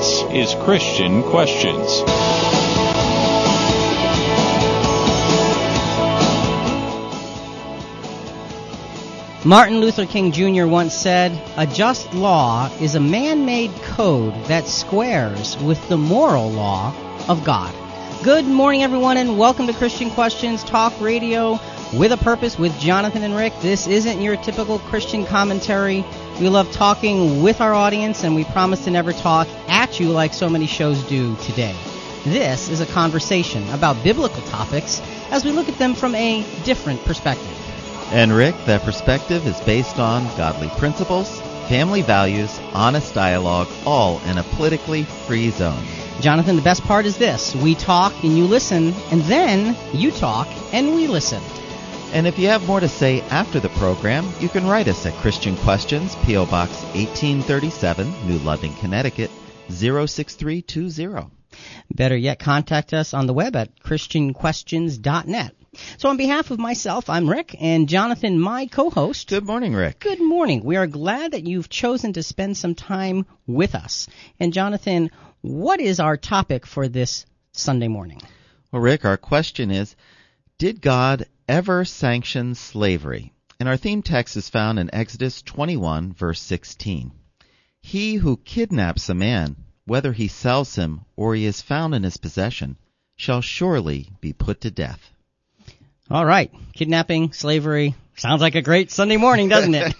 This is Christian Questions. Martin Luther King Jr. once said, "A just law is a man-made code that squares with the moral law of God." Good morning, everyone, and welcome to Christian Questions Talk Radio with a Purpose with Jonathan and Rick. This isn't your typical Christian commentary. We love talking with our audience, and we promise to never talk at you like so many shows do today. This is a conversation about biblical topics as we look at them from a different perspective. And Rick, that perspective is based on godly principles, family values, honest dialogue, all in a politically free zone. Jonathan, the best part is this. We talk and you listen, and then you talk and we listen. And if you have more to say after the program, you can write us at Christian Questions, P.O. Box 1837, New London, Connecticut, 06320. Better yet, contact us on the web at christianquestions.net. So on behalf of myself, I'm Rick, and Jonathan, my co-host. Good morning, Rick. Good morning. We are glad that you've chosen to spend some time with us. And Jonathan, what is our topic for this Sunday morning? Well, Rick, our question is, did God ever sanction slavery? And our theme text is found in Exodus 21, verse 16. He who kidnaps a man, whether he sells him or he is found in his possession, shall surely be put to death. All right. Kidnapping, slavery, sounds like a great Sunday morning, doesn't it?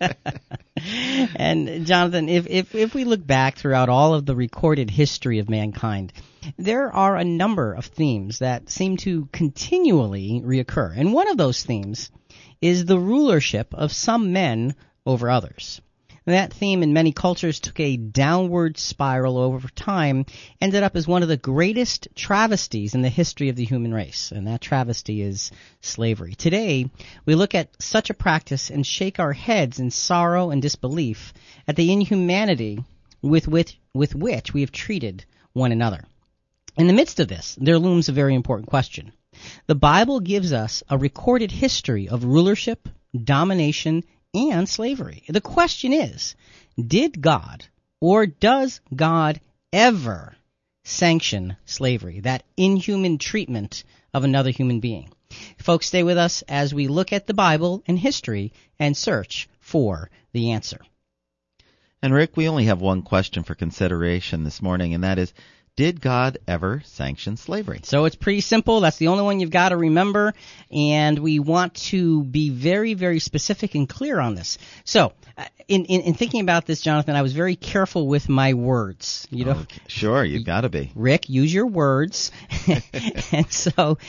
And Jonathan, if we look back throughout all of the recorded history of mankind, there are a number of themes that seem to continually reoccur. And one of those themes is the rulership of some men over others. That theme in many cultures took a downward spiral over time, ended up as one of the greatest travesties in the history of the human race, and that travesty is slavery. Today, we look at such a practice and shake our heads in sorrow and disbelief at the inhumanity with which we have treated one another. In the midst of this, there looms a very important question. The Bible gives us a recorded history of rulership, domination, and slavery. The question is, did God or does God ever sanction slavery, that inhuman treatment of another human being? Folks, stay with us as we look at the Bible and history and search for the answer. And Rick, we only have one question for consideration this morning, and that is, did God ever sanction slavery? So it's pretty simple. That's the only one you've got to remember. And we want to be very, very specific and clear on this. So in thinking about this, Jonathan, I was very careful with my words. You know, okay. Sure, you've got to be. Rick, use your words. And so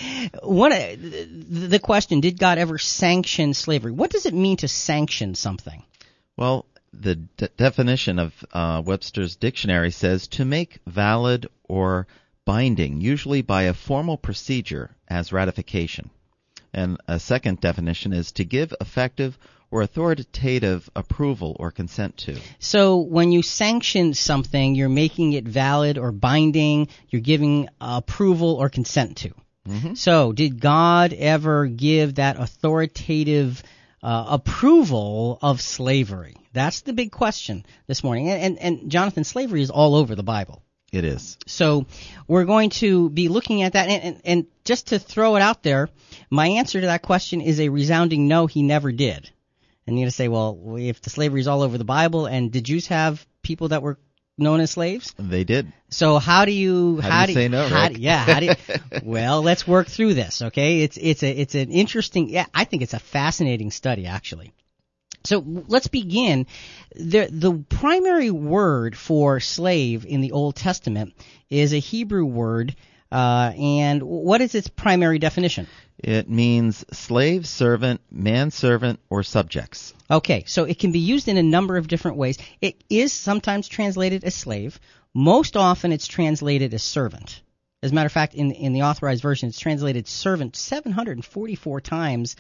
the question, did God ever sanction slavery? What does it mean to sanction something? Well, the definition of Webster's dictionary says to make valid or binding, usually by a formal procedure as ratification. And a second definition is to give effective or authoritative approval or consent to. So when you sanction something, you're making it valid or binding, you're giving approval or consent to. Mm-hmm. So did God ever give that authoritative approval of slavery? That's the big question this morning. And Jonathan, slavery is all over the Bible. It is. So we're going to be looking at that. And just to throw it out there, my answer to that question is a resounding no, he never did. And you're going to say, well, if the slavery is all over the Bible, and did Jews have people that were known as slaves? They did. So how do you say no, Rick? Well, let's work through this, okay? It's an interesting, I think it's a fascinating study, actually. So let's begin. The primary word for slave in the Old Testament is a Hebrew word, and what is its primary definition? It means slave, servant, manservant, or subjects. Okay, so it can be used in a number of different ways. It is sometimes translated as slave. Most often it's translated as servant. As a matter of fact, in the Authorized Version, it's translated servant 744 times,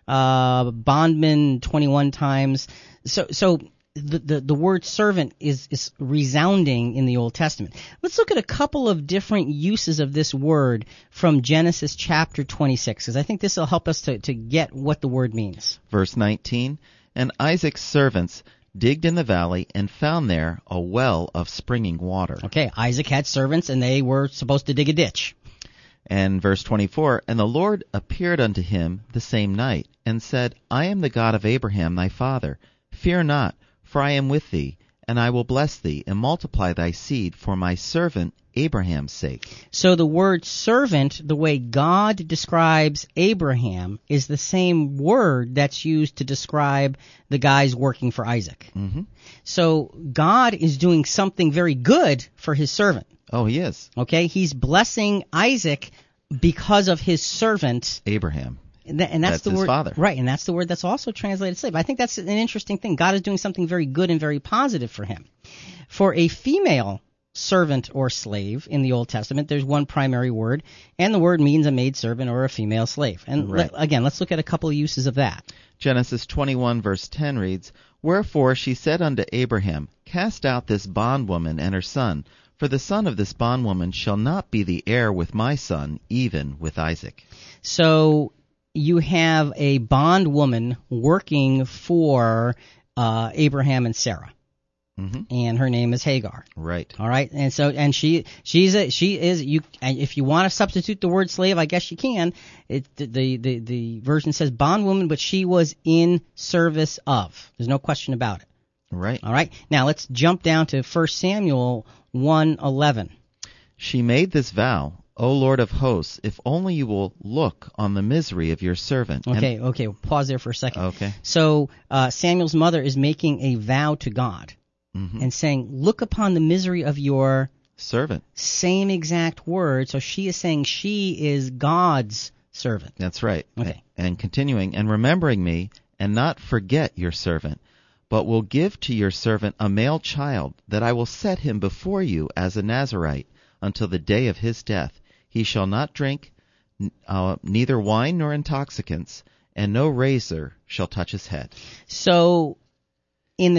bondman 21 times. So the word servant is resounding in the Old Testament. Let's look at a couple of different uses of this word from Genesis chapter 26, because I think this will help us to get what the word means. Verse 19, and Isaac's servants digged in the valley, and found there a well of springing water. Okay, Isaac had servants, and they were supposed to dig a ditch. And verse 24, And the Lord appeared unto him the same night, and said, I am the God of Abraham thy father. Fear not, for I am with thee, and I will bless thee, and multiply thy seed for my servant Abraham's sake. So the word servant, the way God describes Abraham, is the same word that's used to describe the guys working for Isaac. Mm-hmm. So God is doing something very good for his servant. Oh, he is. Okay, he's blessing Isaac because of his servant Abraham. And that's the his word, father. Right, and that's the word that's also translated slave. I think that's an interesting thing. God is doing something very good and very positive for him. For a female servant or slave in the Old Testament, there's one primary word, and the word means a maidservant or a female slave. And right. Again, let's look at a couple of uses of that. Genesis 21 verse 10 reads, Wherefore she said unto Abraham, Cast out this bondwoman and her son, for the son of this bondwoman shall not be the heir with my son, even with Isaac. So you have a bondwoman working for Abraham and Sarah. Mm-hmm. And her name is Hagar. Right. All right. And so, and she is you. And if you want to substitute the word slave, I guess you can. The version says bondwoman, but she was in service of. There's no question about it. Right. All right. Now let's jump down to 1 Samuel 1:11. She made this vow, O Lord of hosts, if only you will look on the misery of your servant. Okay. Pause there for a second. Okay. So Samuel's mother is making a vow to God. Mm-hmm. And saying, look upon the misery of your servant. Same exact word. So she is saying she is God's servant. That's right. Okay. And continuing, and remembering me, and not forget your servant, but will give to your servant a male child, that I will set him before you as a Nazirite until the day of his death. He shall not drink neither wine nor intoxicants, and no razor shall touch his head. So in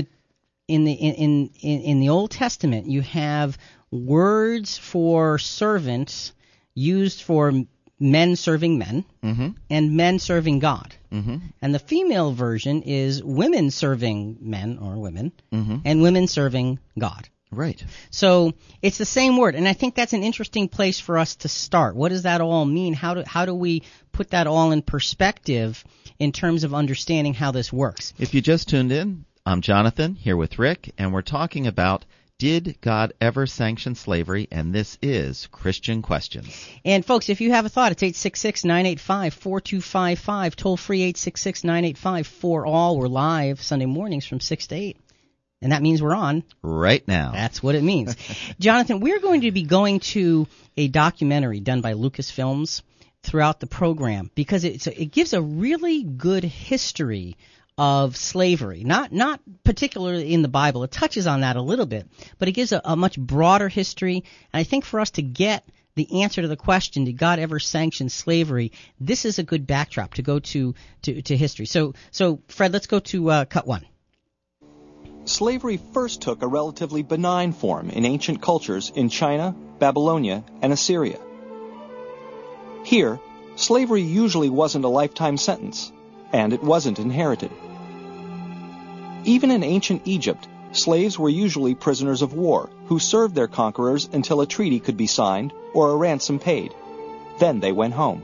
the Old Testament, you have words for servants used for men serving men, mm-hmm. and men serving God. Mm-hmm. And the female version is women serving men or women, mm-hmm. and women serving God. Right. So it's the same word, and I think that's an interesting place for us to start. What does that all mean? How do we put that all in perspective in terms of understanding how this works? If you just tuned in, I'm Jonathan, here with Rick, and we're talking about Did God Ever Sanction Slavery? And this is Christian Questions. And folks, if you have a thought, it's 866-985-4255, toll free 866-985-4ALL. We're live Sunday mornings from 6 to 8. And that means we're on right now. That's what it means. Jonathan, we're going to be going to a documentary done by Lucasfilms throughout the program because it gives a really good history of slavery, not particularly in the Bible. It touches on that a little bit, but it gives a much broader history. And I think for us to get the answer to the question, did God ever sanction slavery, this is a good backdrop to go to history. So Fred, let's go to cut one. Slavery first took a relatively benign form in ancient cultures in China, Babylonia, and Assyria. Here, slavery usually wasn't a lifetime sentence, and it wasn't inherited. Even in ancient Egypt, slaves were usually prisoners of war who served their conquerors until a treaty could be signed or a ransom paid. Then they went home.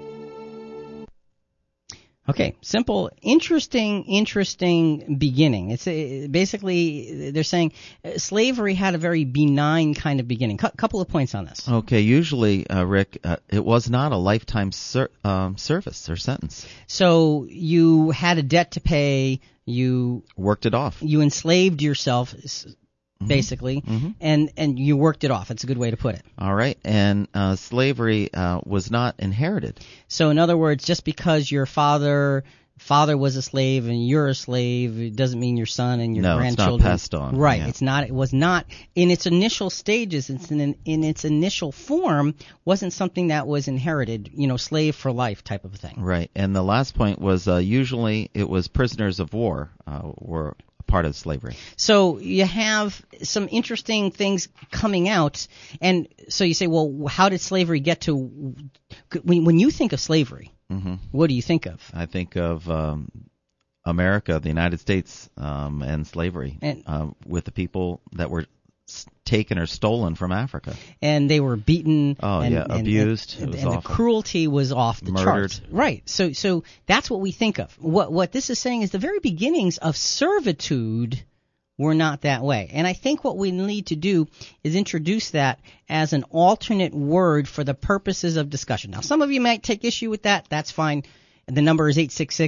Okay, simple, interesting beginning. It's basically they're saying slavery had a very benign kind of beginning. Couple of points on this. Okay, usually, Rick, it was not a lifetime service or sentence. So you had a debt to pay. You worked it off. You enslaved yourself, basically, mm-hmm. and you worked it off. It's a good way to put it. All right, and slavery was not inherited. So in other words, just because your father was a slave and you're a slave, it doesn't mean your son and your grandchildren. It's not passed on. Right, yeah. It's not. It was not in its initial stages. It's in its initial form wasn't something that was inherited. Slave for life type of a thing. Right, and the last point was usually it was prisoners of war were part of slavery. So you have some interesting things coming out, and so you say, well, how did slavery get to? When you think of slavery, mm-hmm. what do you think of? I think of America, the United States, and slavery with the people that were taken or stolen from Africa. And they were beaten. Abused. And the cruelty was off the charts. Right. So that's what we think of. What this is saying is the very beginnings of servitude were not that way. And I think what we need to do is introduce that as an alternate word for the purposes of discussion. Now, some of you might take issue with that. That's fine. The number is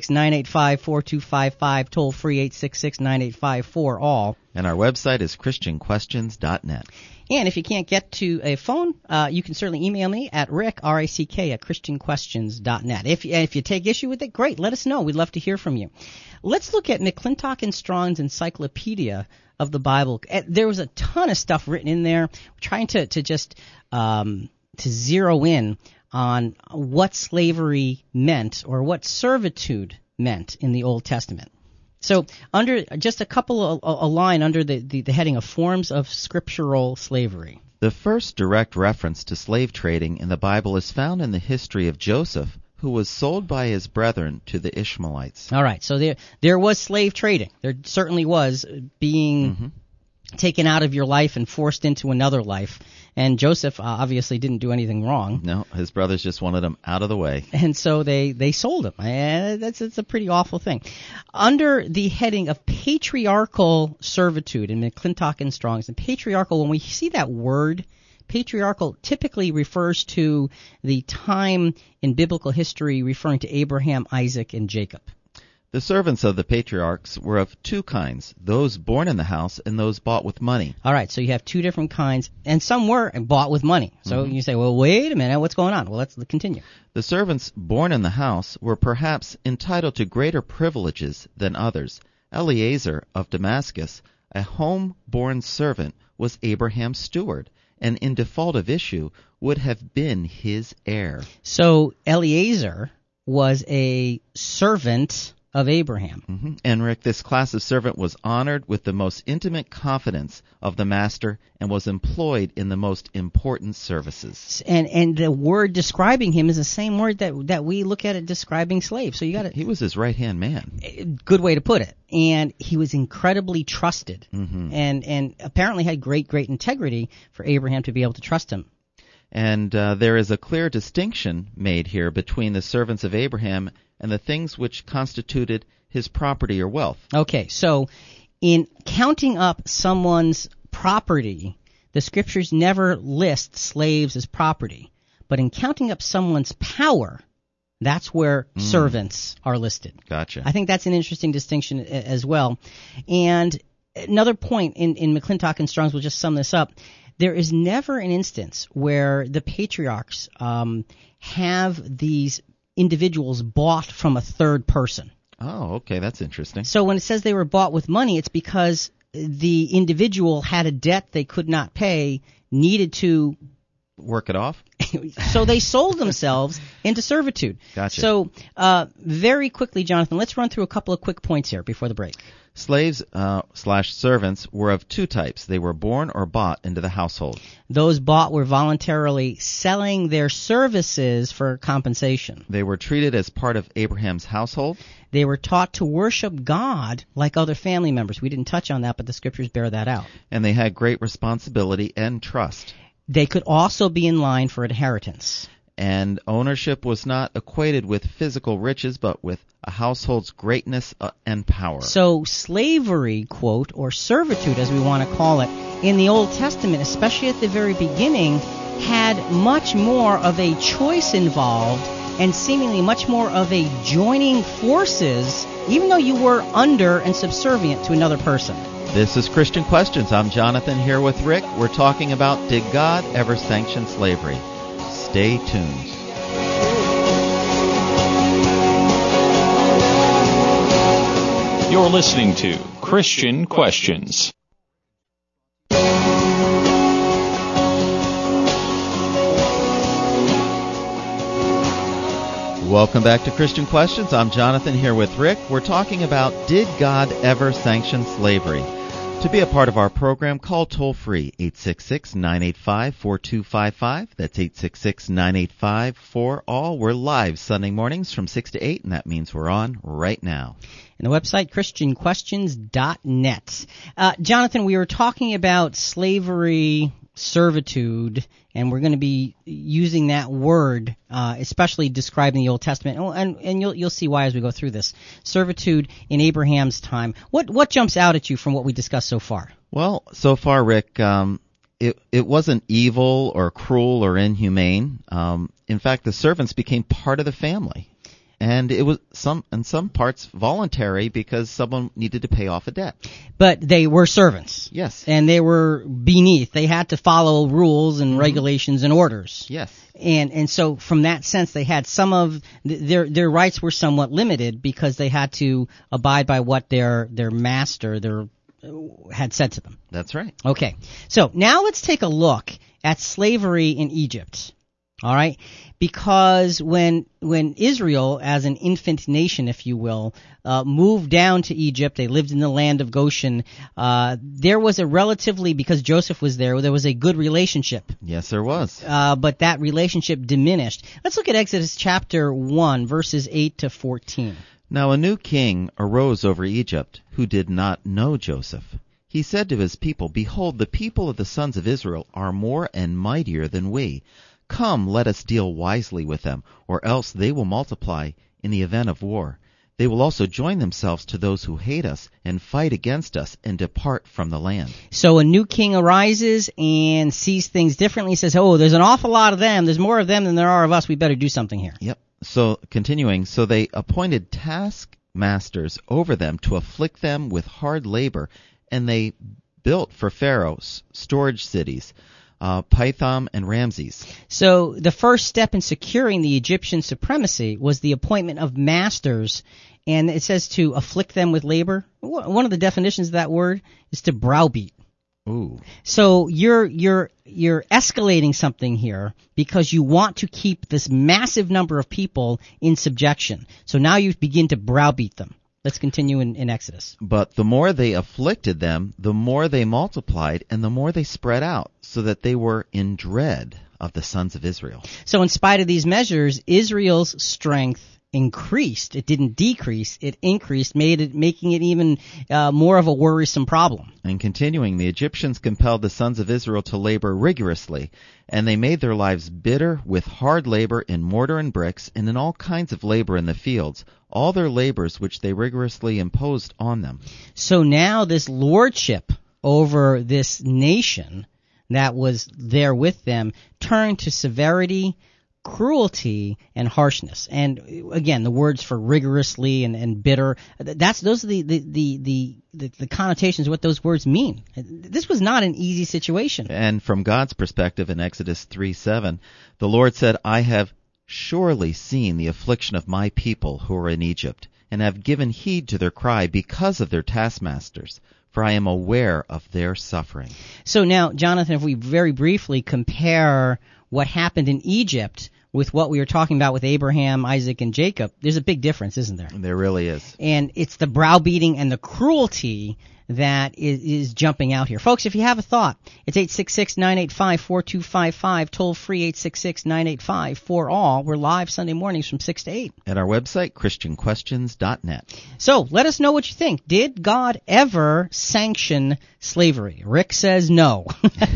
866-985-4255, toll free 866-985-4ALL. And our website is ChristianQuestions.net. And if you can't get to a phone, you can certainly email me at Rick, R-I-C-K, at ChristianQuestions.net. If you take issue with it, great, let us know. We'd love to hear from you. Let's look at McClintock and Strong's Encyclopedia of the Bible. There was a ton of stuff written in there, trying to just to zero in on what slavery meant or what servitude meant in the Old Testament. So under just a line under the heading of forms of scriptural slavery. The first direct reference to slave trading in the Bible is found in the history of Joseph, who was sold by his brethren to the Ishmaelites. All right, so there was slave trading. There certainly was being taken out of your life and forced into another life. And Joseph obviously didn't do anything wrong. No, his brothers just wanted him out of the way. And so they sold him. And it's a pretty awful thing. Under the heading of patriarchal servitude in McClintock and Strong's, and patriarchal, when we see that word, patriarchal typically refers to the time in biblical history referring to Abraham, Isaac, and Jacob. The servants of the patriarchs were of two kinds, those born in the house and those bought with money. All right, so you have two different kinds, and some were bought with money. So you say, well, wait a minute, what's going on? Well, let's continue. The servants born in the house were perhaps entitled to greater privileges than others. Eliezer of Damascus, a home-born servant, was Abraham's steward, and in default of issue would have been his heir. So Eliezer was a servant of Abraham. And Rick, this class of servant was honored with the most intimate confidence of the master and was employed in the most important services. And the word describing him is the same word that we look at it describing slaves. So you got He was his right-hand man. Good way to put it. And he was incredibly trusted, and apparently had great integrity for Abraham to be able to trust him. And there is a clear distinction made here between the servants of Abraham and the things which constituted his property or wealth. Okay, so in counting up someone's property, the scriptures never list slaves as property. But in counting up someone's power, that's where servants are listed. Gotcha. I think that's an interesting distinction as well. And another point in McClintock and Strong's, we'll just sum this up. There is never an instance where the patriarchs have these individuals bought from a third person. Oh, okay, that's interesting. So when it says they were bought with money, it's because the individual had a debt they could not pay, needed to work it off. So they sold themselves into servitude. Gotcha. So very quickly, Jonathan, let's run through a couple of quick points here before the break. Slaves / servants were of two types. They were born or bought into the household. Those bought were voluntarily selling their services for compensation. They were treated as part of Abraham's household. They were taught to worship God like other family members. We didn't touch on that, but the scriptures bear that out. And they had great responsibility and trust. They could also be in line for inheritance. And ownership was not equated with physical riches, but with a household's greatness and power. So slavery, quote, or servitude, as we want to call it, in the Old Testament, especially at the very beginning, had much more of a choice involved and seemingly much more of a joining forces, even though you were under and subservient to another person. This is Christian Questions. I'm Jonathan here with Rick. We're talking about, did God ever sanction slavery? Stay tuned. You're listening to Christian Questions. Welcome back to Christian Questions. I'm Jonathan here with Rick. We're talking about, did God ever sanction slavery? To be a part of our program, call toll-free 866-985-4255. That's 866-985-4ALL. We're live Sunday mornings from 6 to 8, and that means we're on right now. And the website, ChristianQuestions.net. Jonathan, we were talking about slavery, servitude, and we're going to be using that word, especially describing the Old Testament, and you'll see why as we go through this. Servitude in Abraham's time. What jumps out at you from what we discussed so far? Well, so far, Rick, it wasn't evil or cruel or inhumane. In fact, the servants became part of the family. And it was in some parts voluntary because someone needed to pay off a debt. But they were servants. Yes. And they were beneath. They had to follow rules and regulations and orders. Yes. And so from that sense, they had some of their rights were somewhat limited because they had to abide by what their master had said to them. That's right. Okay. So now let's take a look at slavery in Egypt. All right, because when Israel, as an infant nation, if you will, moved down to Egypt, they lived in the land of Goshen. There was because Joseph was there was a good relationship. Yes, there was. But that relationship diminished. Let's look at Exodus chapter 1, verses 8 to 14. Now a new king arose over Egypt, who did not know Joseph. He said to his people, "Behold, the people of the sons of Israel are more and mightier than we. Come, let us deal wisely with them, or else they will multiply in the event of war. They will also join themselves to those who hate us and fight against us and depart from the land." So a new king arises and sees things differently. He says, "Oh, there's an awful lot of them. There's more of them than there are of us. We better do something here." Yep. So, continuing, so they appointed taskmasters over them to afflict them with hard labor, and they built for Pharaoh storage cities, Pithom and Ramses. So the first step in securing the Egyptian supremacy was the appointment of masters, and it says to afflict them with labor. One of the definitions of that word is to browbeat. Ooh. So you're escalating something here because you want to keep this massive number of people in subjection. So now you begin to browbeat them. Let's continue in Exodus. But the more they afflicted them, the more they multiplied, and the more they spread out, so that they were in dread of the sons of Israel. So in spite of these measures, Israel's strength increased. It didn't decrease. It increased, making it even more of a worrisome problem. And continuing, the Egyptians compelled the sons of Israel to labor rigorously, and they made their lives bitter with hard labor in mortar and bricks, and in all kinds of labor in the fields, all their labors which they rigorously imposed on them. So now this lordship over this nation that was there with them turned to severity, cruelty, and harshness. And again, the words for rigorously and bitter, those are the connotations of what those words mean. This was not an easy situation. And from God's perspective in Exodus 3:7, the Lord said, "I have surely seen the affliction of my people who are in Egypt, and have given heed to their cry because of their taskmasters, for I am aware of their suffering." So now, Jonathan, if we very briefly compare what happened in Egypt with what we were talking about with Abraham, Isaac, and Jacob, there's a big difference, isn't there? There really is. And it's the browbeating and the cruelty that is jumping out here. Folks, if you have a thought, it's 866-985-4255, toll free 866-985-4ALL. We're live Sunday mornings from 6 to 8. At our website, ChristianQuestions.net. So, let us know what you think. Did God ever sanction slavery? Rick says no.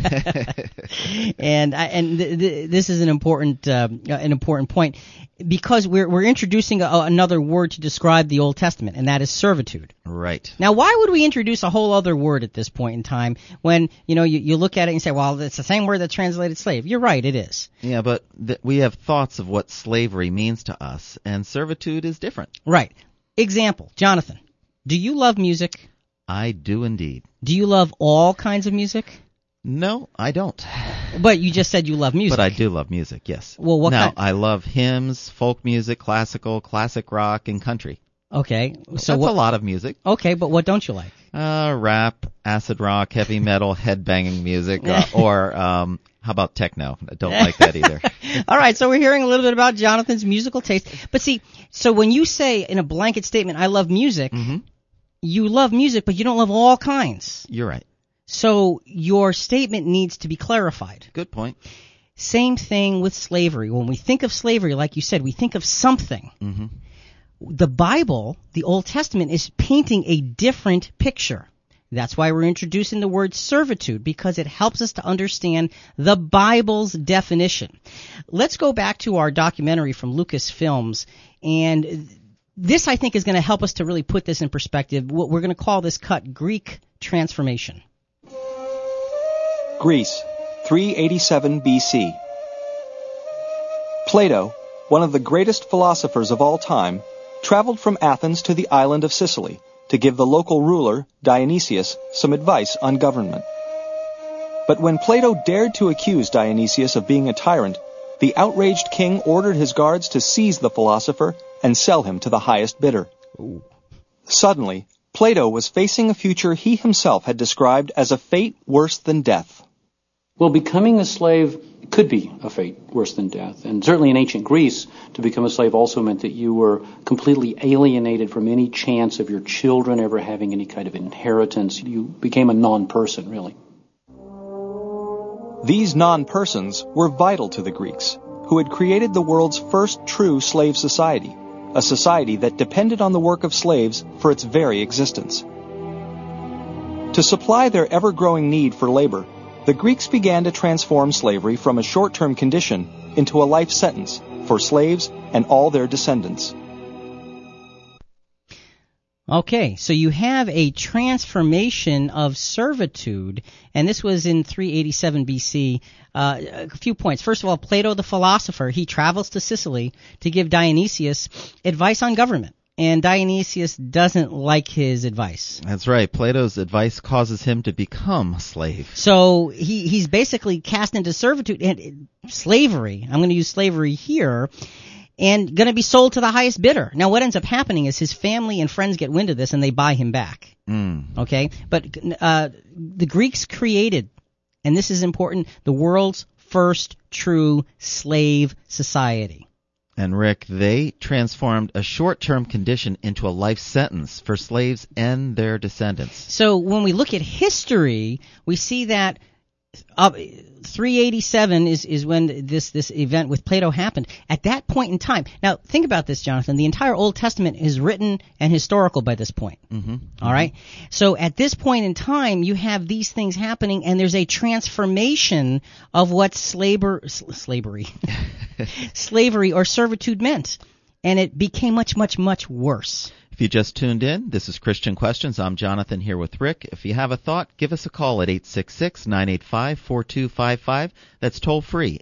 and this is an important point, because we're introducing another word to describe the Old Testament, and that is servitude. Right. Now, why would we introduce a whole other word at this point in time when, you look at it and say, well, it's the same word that translated slave? You're right, it is. Yeah, but we have thoughts of what slavery means to us, and servitude is different. Right. Example, Jonathan, do you love music? I do indeed. Do you love all kinds of music? No, I don't. But you just said you love music. But I do love music, yes. Well, what now, kind? I love hymns, folk music, classic rock, and country. Okay. So that's a lot of music. Okay, but what don't you like? Rap, acid rock, heavy metal, headbanging music, or how about techno? I don't like that either. All right, so we're hearing a little bit about Jonathan's musical taste. But see, so when you say in a blanket statement, I love music, you love music, but you don't love all kinds. You're right. So your statement needs to be clarified. Good point. Same thing with slavery. When we think of slavery, like you said, we think of something. Mm-hmm. The Bible, the Old Testament, is painting a different picture. That's why we're introducing the word servitude, because it helps us to understand the Bible's definition. Let's go back to our documentary from Lucasfilms, and this, I think, is going to help us to really put this in perspective. We're going to call this cut Greek transformation. Greece, 387 BC. Plato, one of the greatest philosophers of all time, traveled from Athens to the island of Sicily to give the local ruler, Dionysius, some advice on government. But when Plato dared to accuse Dionysius of being a tyrant, the outraged king ordered his guards to seize the philosopher and sell him to the highest bidder. Ooh. Suddenly, Plato was facing a future he himself had described as a fate worse than death. Well, becoming a slave could be a fate worse than death. And certainly in ancient Greece, to become a slave also meant that you were completely alienated from any chance of your children ever having any kind of inheritance. You became a non-person, really. These non-persons were vital to the Greeks, who had created the world's first true slave society, a society that depended on the work of slaves for its very existence. To supply their ever-growing need for labor, the Greeks began to transform slavery from a short-term condition into a life sentence for slaves and all their descendants. Okay, so you have a transformation of servitude, and this was in 387 BC. A few points. First of all, Plato the philosopher, he travels to Sicily to give Dionysius advice on government. And Dionysius doesn't like his advice. That's right. Plato's advice causes him to become a slave. So he's basically cast into servitude and slavery. I'm going to use slavery here. And going to be sold to the highest bidder. Now, what ends up happening is his family and friends get wind of this and they buy him back. Okay? But the Greeks created, and this is important, the world's first true slave society. And Rick, they transformed a short-term condition into a life sentence for slaves and their descendants. So when we look at history, we see that 387 is when this event with Plato happened. At that point in time, now think about this, Jonathan. The entire Old Testament is written and historical by this point. All right. So at this point in time, you have these things happening, and there's a transformation of what slavery or servitude meant, and it became much, much, much worse. If you just tuned in, this is Christian Questions. I'm Jonathan here with Rick. If you have a thought, give us a call at 866-985-4255. That's toll free,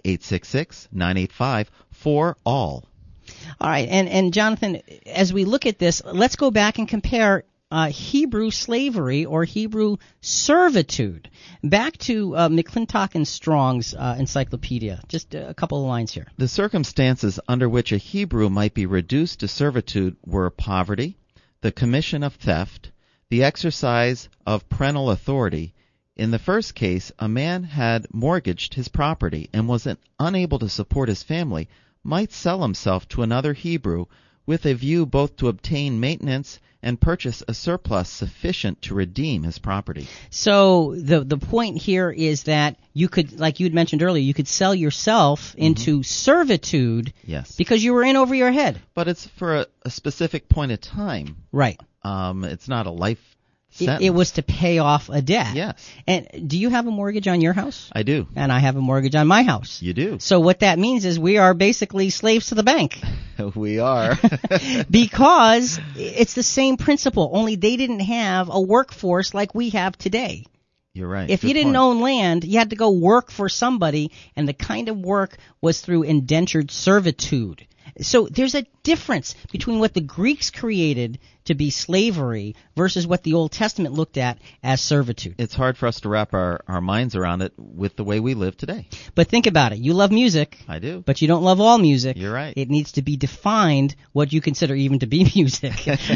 866-985-4ALL. All right, and Jonathan, as we look at this, let's go back and compare Hebrew slavery or Hebrew servitude. Back to McClintock and Strong's encyclopedia. Just a couple of lines here. The circumstances under which a Hebrew might be reduced to servitude were poverty, the commission of theft, the exercise of parental authority. In the first case, a man had mortgaged his property and was unable to support his family, might sell himself to another Hebrew with a view both to obtain maintenance and purchase a surplus sufficient to redeem his property. So the point here is that you could, like you had mentioned earlier, you could sell yourself into servitude because you were in over your head. But it's for a specific point of time. Right. It's not a life sentence. It was to pay off a debt. Yes. And do you have a mortgage on your house? I do. And I have a mortgage on my house. You do. So what that means is we are basically slaves to the bank. We are. Because it's the same principle, only they didn't have a workforce like we have today. You're right. If you didn't own land, you had to go work for somebody, and the kind of work was through indentured servitude. So there's a difference between what the Greeks created to be slavery versus what the Old Testament looked at as servitude. It's hard for us to wrap our minds around it with the way we live today. But think about it. You love music. I do. But you don't love all music. You're right. It needs to be defined what you consider even to be music.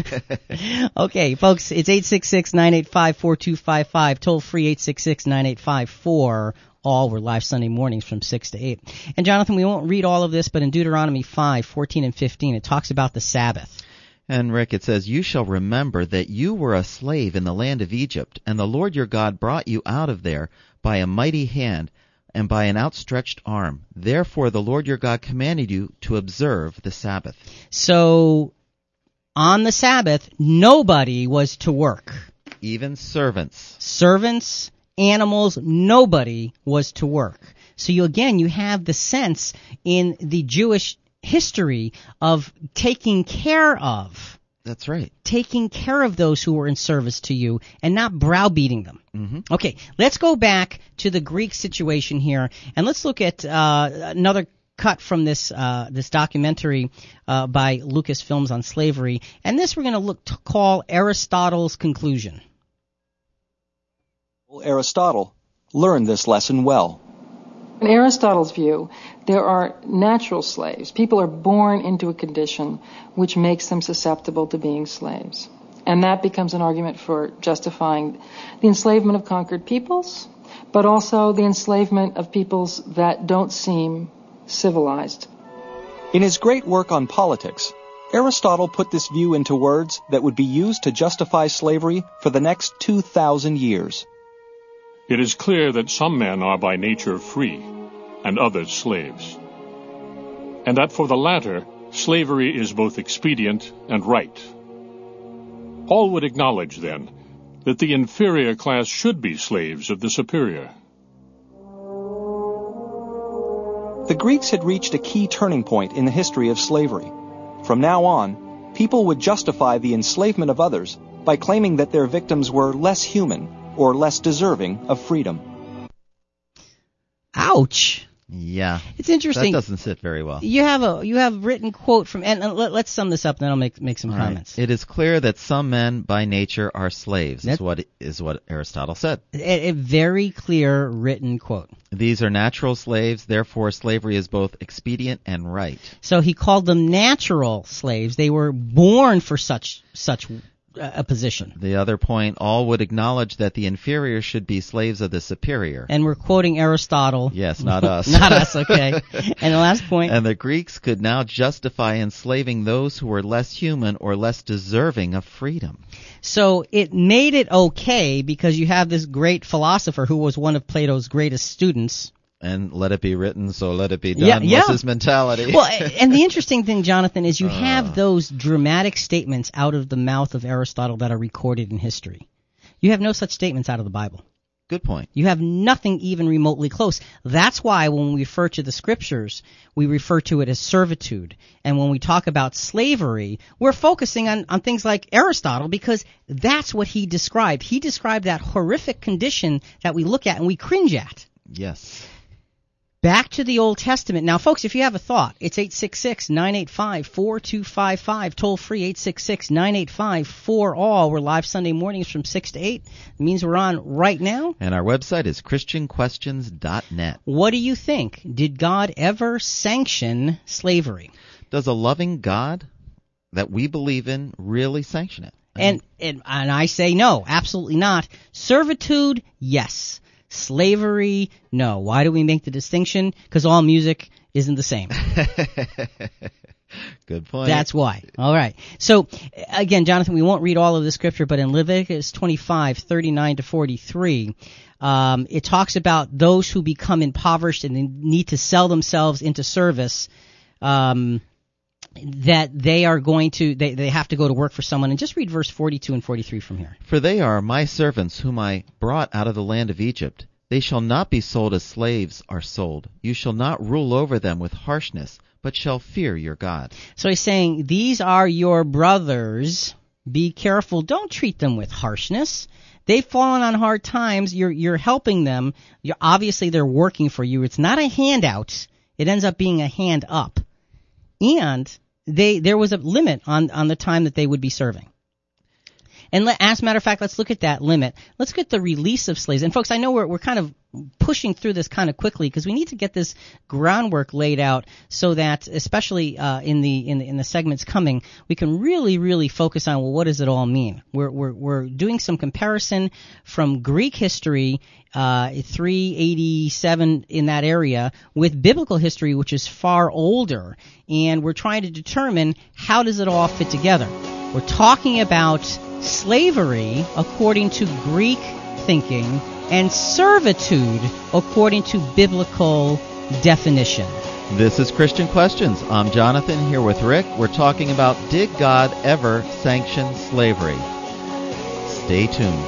Okay, folks, it's 866-985-4255. Toll free 866-985-4. We're live Sunday mornings from 6 to 8. And Jonathan, we won't read all of this, but in Deuteronomy 5:14 and 15, it talks about the Sabbath. And Rick, it says, "You shall remember that you were a slave in the land of Egypt, and the Lord your God brought you out of there by a mighty hand and by an outstretched arm. Therefore the Lord your God commanded you to observe the Sabbath." So, on the Sabbath, nobody was to work. Even servants. Servants, animals, nobody was to work. So you have the sense in the Jewish history of taking care of. That's right. Taking care of those who were in service to you and not browbeating them. Mm-hmm. Okay, let's go back to the Greek situation here, and let's look at another cut from this documentary by Lucasfilms on slavery, and this we're going to call Aristotle's Conclusion. Aristotle learned this lesson well. In Aristotle's view, there are natural slaves. People are born into a condition which makes them susceptible to being slaves. And that becomes an argument for justifying the enslavement of conquered peoples, but also the enslavement of peoples that don't seem civilized. In his great work on politics, Aristotle put this view into words that would be used to justify slavery for the next 2,000 years. "It is clear that some men are by nature free, and others slaves, and that for the latter, slavery is both expedient and right. All would acknowledge, then, that the inferior class should be slaves of the superior." The Greeks had reached a key turning point in the history of slavery. From now on, people would justify the enslavement of others by claiming that their victims were less human or less deserving of freedom. Ouch. Yeah. It's interesting. That doesn't sit very well. You have a written quote from, and let's sum this up, and then I'll make some comments. It is clear that some men by nature are slaves, is what Aristotle said. A very clear written quote. These are natural slaves, therefore slavery is both expedient and right. So he called them natural slaves. They were born for such a position. The other point, all would acknowledge that the inferior should be slaves of the superior. And we're quoting Aristotle. Yes, not us. Not us, okay. And the last point. And the Greeks could now justify enslaving those who were less human or less deserving of freedom. So it made it okay because you have this great philosopher who was one of Plato's greatest students. And let it be written, so let it be done. Yeah. What's his mentality? Well, and the interesting thing, Jonathan, is you have those dramatic statements out of the mouth of Aristotle that are recorded in history. You have no such statements out of the Bible. Good point. You have nothing even remotely close. That's why when we refer to the scriptures, we refer to it as servitude. And when we talk about slavery, we're focusing on things like Aristotle because that's what he described. He described that horrific condition that we look at and we cringe at. Yes. Back to the Old Testament. Now, folks, if you have a thought, it's 866-985-4255, toll free 866-985-4ALL. We're live Sunday mornings from 6 to 8. It means we're on right now. And our website is christianquestions.net. What do you think? Did God ever sanction slavery? Does a loving God that we believe in really sanction it? And I say no, absolutely not. Servitude, yes. Slavery, no. Why do we make the distinction? Because all music isn't the same. Good point. That's why. All right. So, again, Jonathan, we won't read all of the scripture, but in Leviticus 25:39-43, it talks about those who become impoverished and they need to sell themselves into service, that they are going to, they have to go to work for someone. And just read verse 42 and 43 from here. "For they are my servants whom I brought out of the land of Egypt. They shall not be sold as slaves are sold. You shall not rule over them with harshness, but shall fear your God." So he's saying, these are your brothers. Be careful. Don't treat them with harshness. They've fallen on hard times. You're helping them. Obviously, they're working for you. It's not a handout. It ends up being a hand up. And there was a limit on the time that they would be serving. And as a matter of fact, let's look at that limit. Let's get the release of slaves. And folks, I know we're kind of pushing through this kind of quickly because we need to get this groundwork laid out so that, especially in the segments coming, we can really focus on, well, what does it all mean? We're doing some comparison from Greek history, 387 in that area, with biblical history, which is far older, and we're trying to determine how does it all fit together. We're talking about slavery according to Greek thinking and servitude according to biblical definition. This is Christian Questions. I'm Jonathan here with Rick. We're talking about, did God ever sanction slavery? Stay tuned.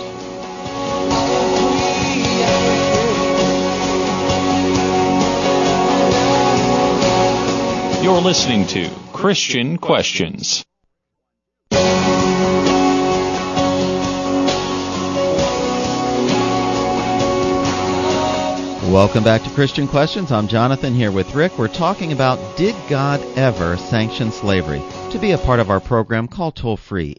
You're listening to Christian Questions. Welcome back to Christian Questions. I'm Jonathan here with Rick. We're talking about, did God ever sanction slavery? To be a part of our program, call toll-free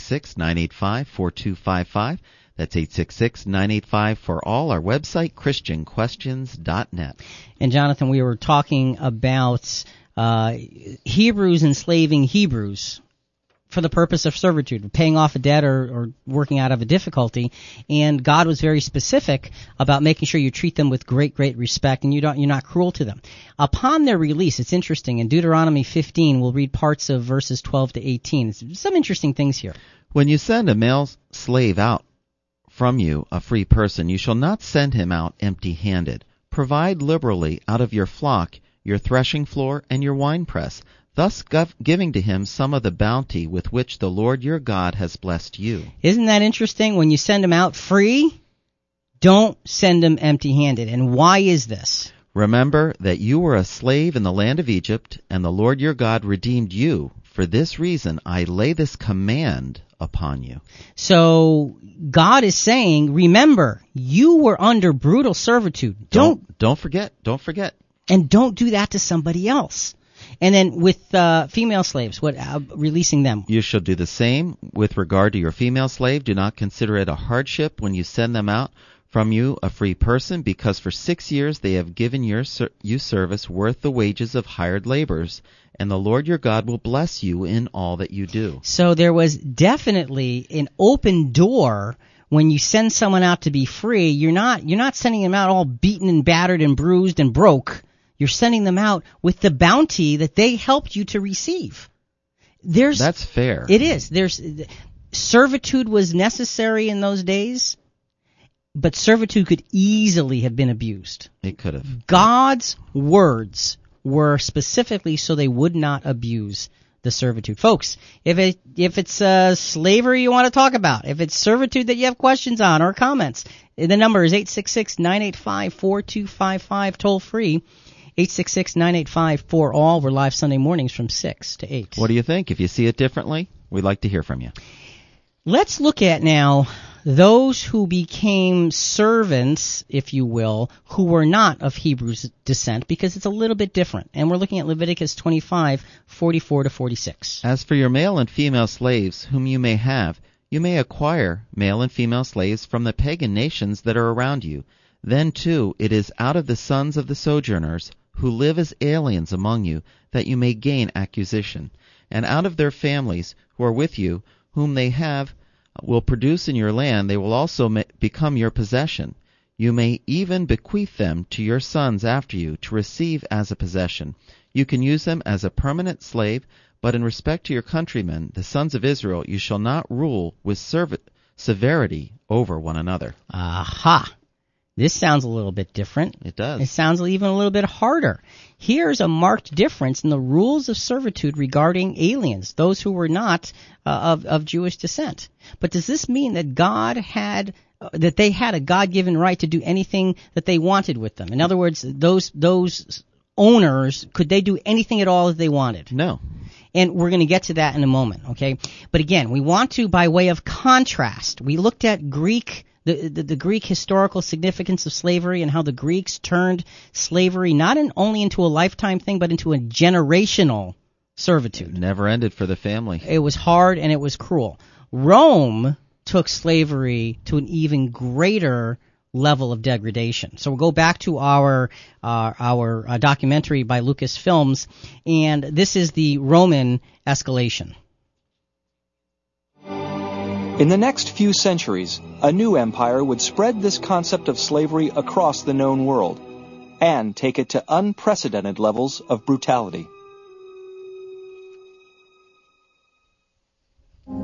866-985-4255. That's 866-985-4ALL. Our website, ChristianQuestions.net. And Jonathan, we were talking about Hebrews enslaving Hebrews for the purpose of servitude, paying off a debt or working out of a difficulty. And God was very specific about making sure you treat them with great respect and you're not cruel to them. Upon their release, it's interesting, in Deuteronomy 15, we'll read parts of verses 12 to 18. Some interesting things here. When you send a male slave out from you, a free person, you shall not send him out empty-handed. Provide liberally out of your flock, your threshing floor, and your winepress, thus giving to him some of the bounty with which the Lord your God has blessed you. Isn't that interesting? When you send them out free, don't send them empty-handed. And why is this? Remember that you were a slave in the land of Egypt, and the Lord your God redeemed you. For this reason I lay this command upon you. So God is saying, remember, you were under brutal servitude. Don't forget. And don't do that to somebody else. And then with female slaves, releasing them? You shall do the same with regard to your female slave. Do not consider it a hardship when you send them out from you, a free person, because for 6 years they have given you service worth the wages of hired laborers, and the Lord your God will bless you in all that you do. So there was definitely an open door. When you send someone out to be free, you're not sending them out all beaten and battered and bruised and broke. You're sending them out with the bounty that they helped you to receive. That's fair. It is. Servitude was necessary in those days, but servitude could easily have been abused. It could have. God's words were specifically so they would not abuse the servitude. Folks, if it's slavery you want to talk about, if it's servitude that you have questions on or comments, the number is 866-985-4255, toll free. 866-985-4ALL. We're live Sunday mornings from 6 to 8. What do you think? If you see it differently, we'd like to hear from you. Let's look at now those who became servants, if you will, who were not of Hebrew descent, because it's a little bit different. And we're looking at Leviticus 25:44 to 46. As for your male and female slaves whom you may have, you may acquire male and female slaves from the pagan nations that are around you. Then, too, it is out of the sons of the sojourners who live as aliens among you that you may gain acquisition, and out of their families who are with you, whom they will produce in your land, they will also become your possession. You may even bequeath them to your sons after you to receive as a possession. You can use them as a permanent slave, but in respect to your countrymen, the sons of Israel, you shall not rule with severity over one another. Aha! This sounds a little bit different. It does. It sounds even a little bit harder. Here's a marked difference in the rules of servitude regarding aliens, those who were not of Jewish descent. But does this mean that that they had a God-given right to do anything that they wanted with them? In other words, those owners, could they do anything at all that they wanted? No. And we're going to get to that in a moment, okay? But again, we want to, by way of contrast, we looked at the Greek historical significance of slavery and how the Greeks turned slavery not only into a lifetime thing, but into a generational servitude. It never ended for the family. It was hard and it was cruel. Rome took slavery to an even greater level of degradation. So we'll go back to our documentary by Lucasfilms, and this is the Roman escalation. In the next few centuries, a new empire would spread this concept of slavery across the known world and take it to unprecedented levels of brutality.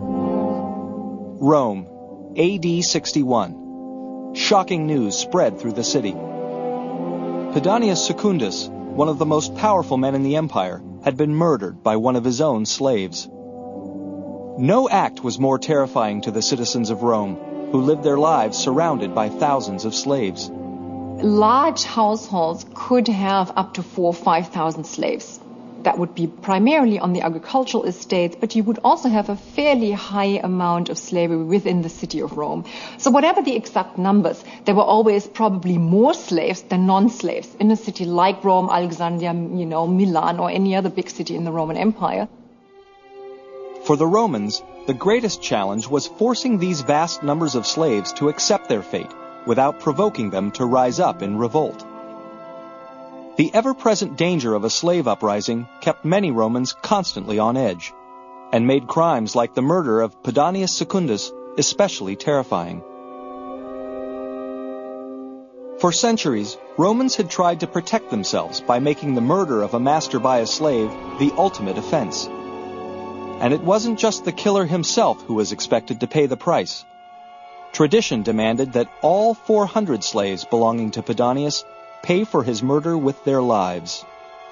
Rome, AD 61. Shocking news spread through the city. Pedanius Secundus, one of the most powerful men in the empire, had been murdered by one of his own slaves. No act was more terrifying to the citizens of Rome, who lived their lives surrounded by thousands of slaves. Large households could have up to 4,000 or 5,000 slaves. That would be primarily on the agricultural estates, but you would also have a fairly high amount of slavery within the city of Rome. So whatever the exact numbers, there were always probably more slaves than non-slaves in a city like Rome, Alexandria, Milan, or any other big city in the Roman Empire. For the Romans, the greatest challenge was forcing these vast numbers of slaves to accept their fate without provoking them to rise up in revolt. The ever-present danger of a slave uprising kept many Romans constantly on edge, and made crimes like the murder of Pedanius Secundus especially terrifying. For centuries, Romans had tried to protect themselves by making the murder of a master by a slave the ultimate offense. And it wasn't just the killer himself who was expected to pay the price. Tradition demanded that all 400 slaves belonging to Pedanius pay for his murder with their lives.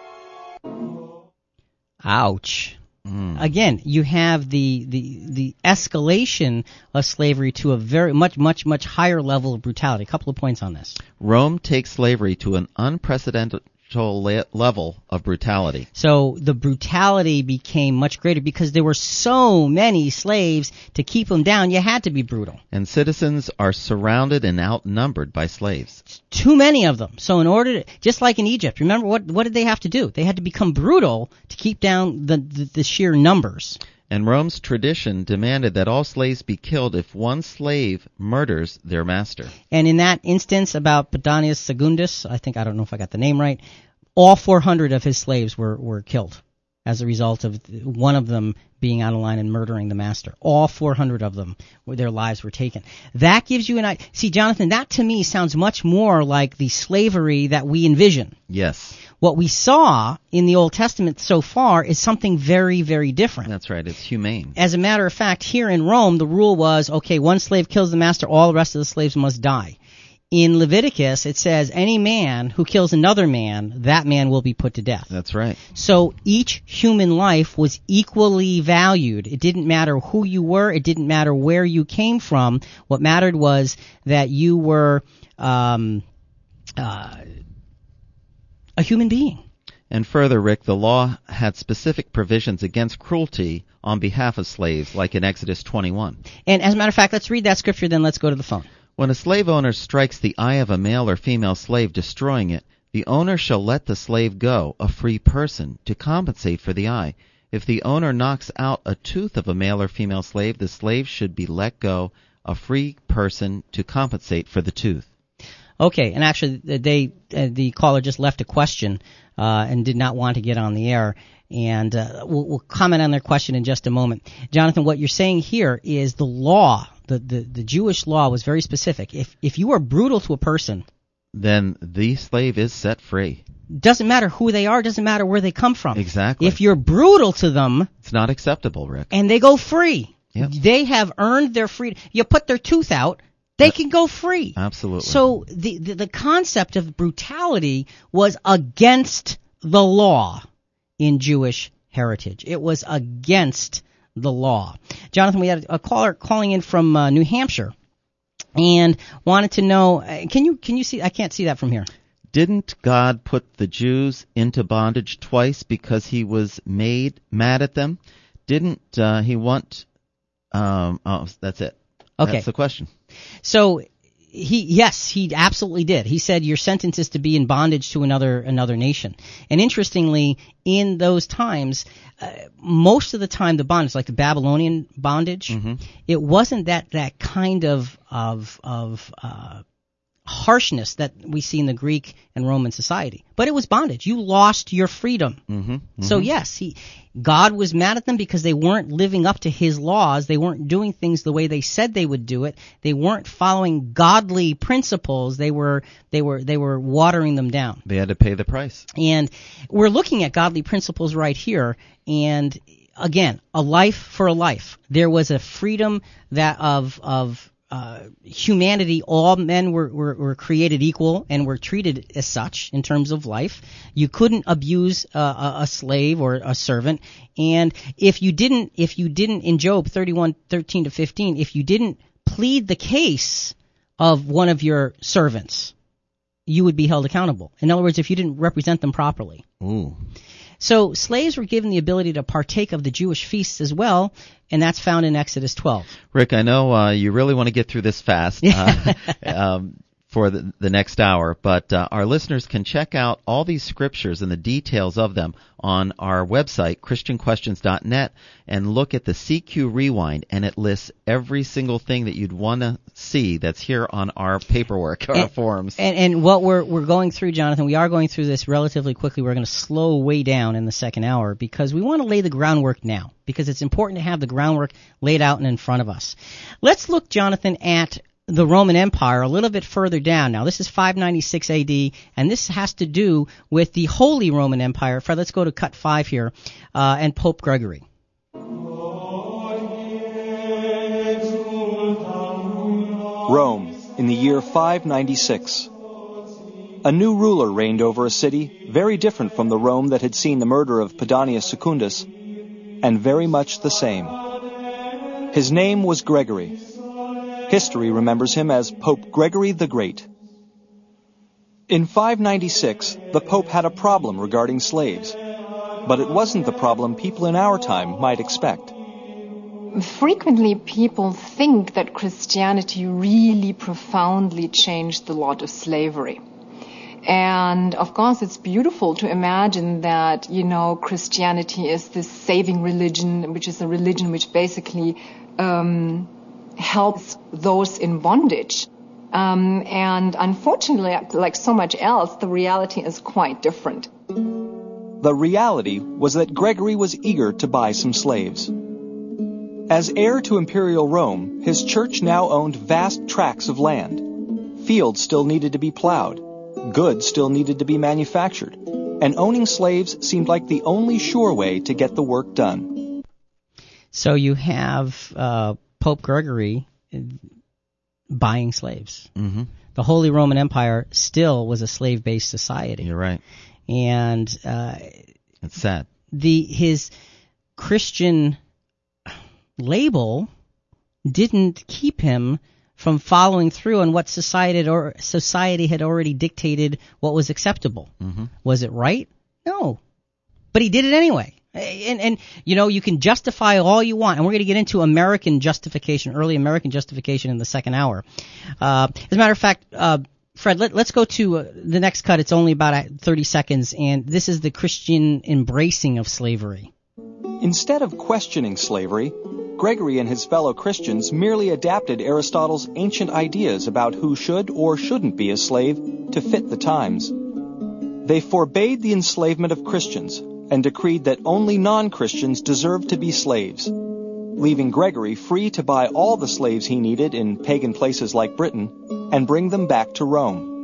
Ouch. Again, you have the escalation of slavery to a very much higher level of brutality. A couple of points on this. Rome takes slavery to an unprecedented level of brutality. So the brutality became much greater because there were so many slaves. To keep them down, you had to be brutal. And citizens are surrounded and outnumbered by slaves. Too many of them. So in order to, just like in Egypt, remember what did they have to do? They had to become brutal to keep down the sheer numbers. And Rome's tradition demanded that all slaves be killed if one slave murders their master. And in that instance about Pedanius Secundus, I don't know if I got the name right, all 400 of his slaves were killed as a result of one of them being out of line and murdering the master. All 400 of them, their lives were taken. That gives you an idea. See, Jonathan, that to me sounds much more like the slavery that we envision. Yes. What we saw in the Old Testament so far is something very, very different. That's right. It's humane. As a matter of fact, here in Rome, the rule was, okay, one slave kills the master, all the rest of the slaves must die. In Leviticus, it says any man who kills another man, that man will be put to death. That's right. So each human life was equally valued. It didn't matter who you were. It didn't matter where you came from. What mattered was that you were a human being. And further, Rick, the law had specific provisions against cruelty on behalf of slaves, like in Exodus 21. And as a matter of fact, let's read that scripture, then let's go to the phone. When a slave owner strikes the eye of a male or female slave, destroying it, the owner shall let the slave go, a free person, to compensate for the eye. If the owner knocks out a tooth of a male or female slave, the slave should be let go, a free person, to compensate for the tooth. Okay, and actually, the caller just left a question and did not want to get on the air, and we'll comment on their question in just a moment. Jonathan, what you're saying here is the law, the Jewish law was very specific. If you are brutal to a person, then the slave is set free. Doesn't matter who they are, doesn't matter where they come from. Exactly. If you're brutal to them, it's not acceptable, Rick. And they go free. Yep. They have earned their freedom. You put their tooth out, they can go free. Absolutely. So the concept of brutality was against the law in Jewish heritage. It was against the law. Jonathan, we had a caller calling in from New Hampshire and wanted to know, can you see, I can't see that from here. Didn't God put the Jews into bondage twice because he was mad at them? Didn't he want, that's it. Okay. That's the question. So he absolutely did. He said your sentence is to be in bondage to another nation. And interestingly, in those times, most of the time the bondage, like the Babylonian bondage, it wasn't that kind of harshness that we see in the Greek and Roman society. But it was bondage. You lost your freedom. So yes, God was mad at them because they weren't living up to his laws. They weren't doing things the way they said they would do it. They weren't following godly principles. They were watering them down. They had to pay the price. And we're looking at godly principles right here, and again, a life for a life. There was a freedom that of humanity. All men were created equal and were treated as such in terms of life. You couldn't abuse a slave or a servant. And if you didn't in Job 31:13-15, if you didn't plead the case of one of your servants, you would be held accountable. In other words, if you didn't represent them properly. Ooh. So slaves were given the ability to partake of the Jewish feasts as well, and that's found in Exodus 12. Rick, I know you really want to get through this fast for the next hour, but our listeners can check out all these scriptures and the details of them on our website, ChristianQuestions.net, and look at the CQ Rewind, and it lists every single thing that you'd want to see that's here on our paperwork, our forms. And what we're going through, Jonathan, we are going through this relatively quickly. We're going to slow way down in the second hour because we want to lay the groundwork now, because it's important to have the groundwork laid out and in front of us. Let's look, Jonathan, at the Roman Empire a little bit further down. Now, this is 596 AD, and this has to do with the Holy Roman Empire. Fred, let's go to cut 5 here, and Pope Gregory. Rome, in the year 596. A new ruler reigned over a city very different from the Rome that had seen the murder of Pedanius Secundus, and very much the same. His name was Gregory. History remembers him as Pope Gregory the Great. In 596, the Pope had a problem regarding slaves, but it wasn't the problem people in our time might expect. Frequently, people think that Christianity really profoundly changed the lot of slavery. And of course, it's beautiful to imagine that, Christianity is this saving religion, which is a religion which basically helps those in bondage. And unfortunately, like so much else, the reality is quite different. The reality was that Gregory was eager to buy some slaves. As heir to imperial Rome, his church now owned vast tracts of land. Fields still needed to be plowed. Goods still needed to be manufactured. And owning slaves seemed like the only sure way to get the work done. So you have Pope Gregory buying slaves. Mm-hmm. The Holy Roman Empire still was a slave-based society. You're right. And it's sad. His Christian label didn't keep him from following through on what society had already dictated what was acceptable. Mm-hmm. Was it right? No. But he did it anyway. And you can justify all you want, and we're going to get into American justification, early American justification in the second hour. As a matter of fact, Fred, let's go to the next cut. It's only about 30 seconds, and this is the Christian embracing of slavery. Instead of questioning slavery, Gregory and his fellow Christians merely adapted Aristotle's ancient ideas about who should or shouldn't be a slave to fit the times. They forbade the enslavement of Christians and decreed that only non-Christians deserved to be slaves, leaving Gregory free to buy all the slaves he needed in pagan places like Britain and bring them back to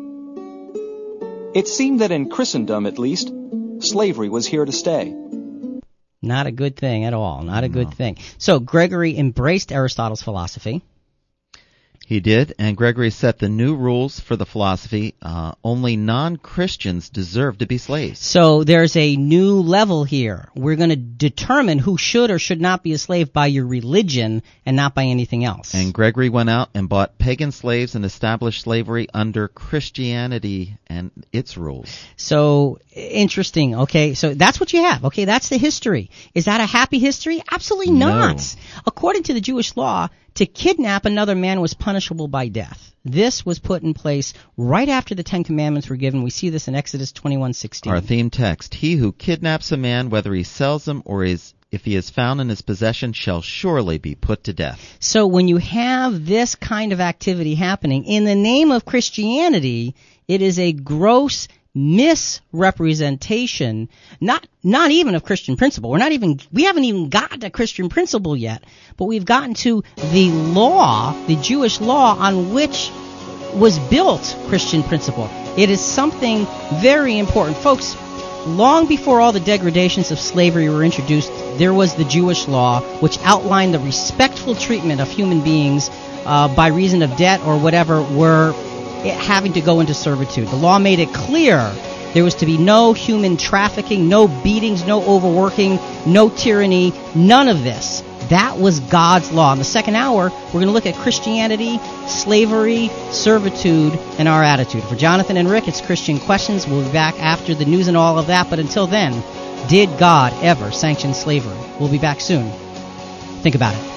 Rome. It seemed that in Christendom, at least, slavery was here to stay. Not a good thing at all. Not a good thing. So Gregory embraced Aristotle's philosophy. He did, and Gregory set the new rules for the philosophy. Only non-Christians deserve to be slaves. So there's a new level here. We're going to determine who should or should not be a slave by your religion and not by anything else. And Gregory went out and bought pagan slaves and established slavery under Christianity and its rules. So interesting. Okay, so that's what you have. Okay, that's the history. Is that a happy history? Absolutely not. No. According to the Jewish law, to kidnap another man was punishable by death. This was put in place right after the Ten Commandments were given. We see this in Exodus 21:16. Our theme text, he who kidnaps a man, whether he sells him or if he is found in his possession, shall surely be put to death. So when you have this kind of activity happening in the name of Christianity, it is a gross misrepresentation, not even of Christian principle. We haven't even got to Christian principle yet, but we've gotten to the law, the Jewish law on which was built Christian principle. It is something very important. Folks, long before all the degradations of slavery were introduced, there was the Jewish law, which outlined the respectful treatment of human beings by reason of debt or whatever were having to go into servitude. The law made it clear there was to be no human trafficking, no beatings, no overworking, no tyranny, none of this. That was God's law. In the second hour, we're going to look at Christianity, slavery, servitude, and our attitude. For Jonathan and Rick, it's Christian Questions. We'll be back after the news and all of that. But until then, did God ever sanction slavery? We'll be back soon. Think about it.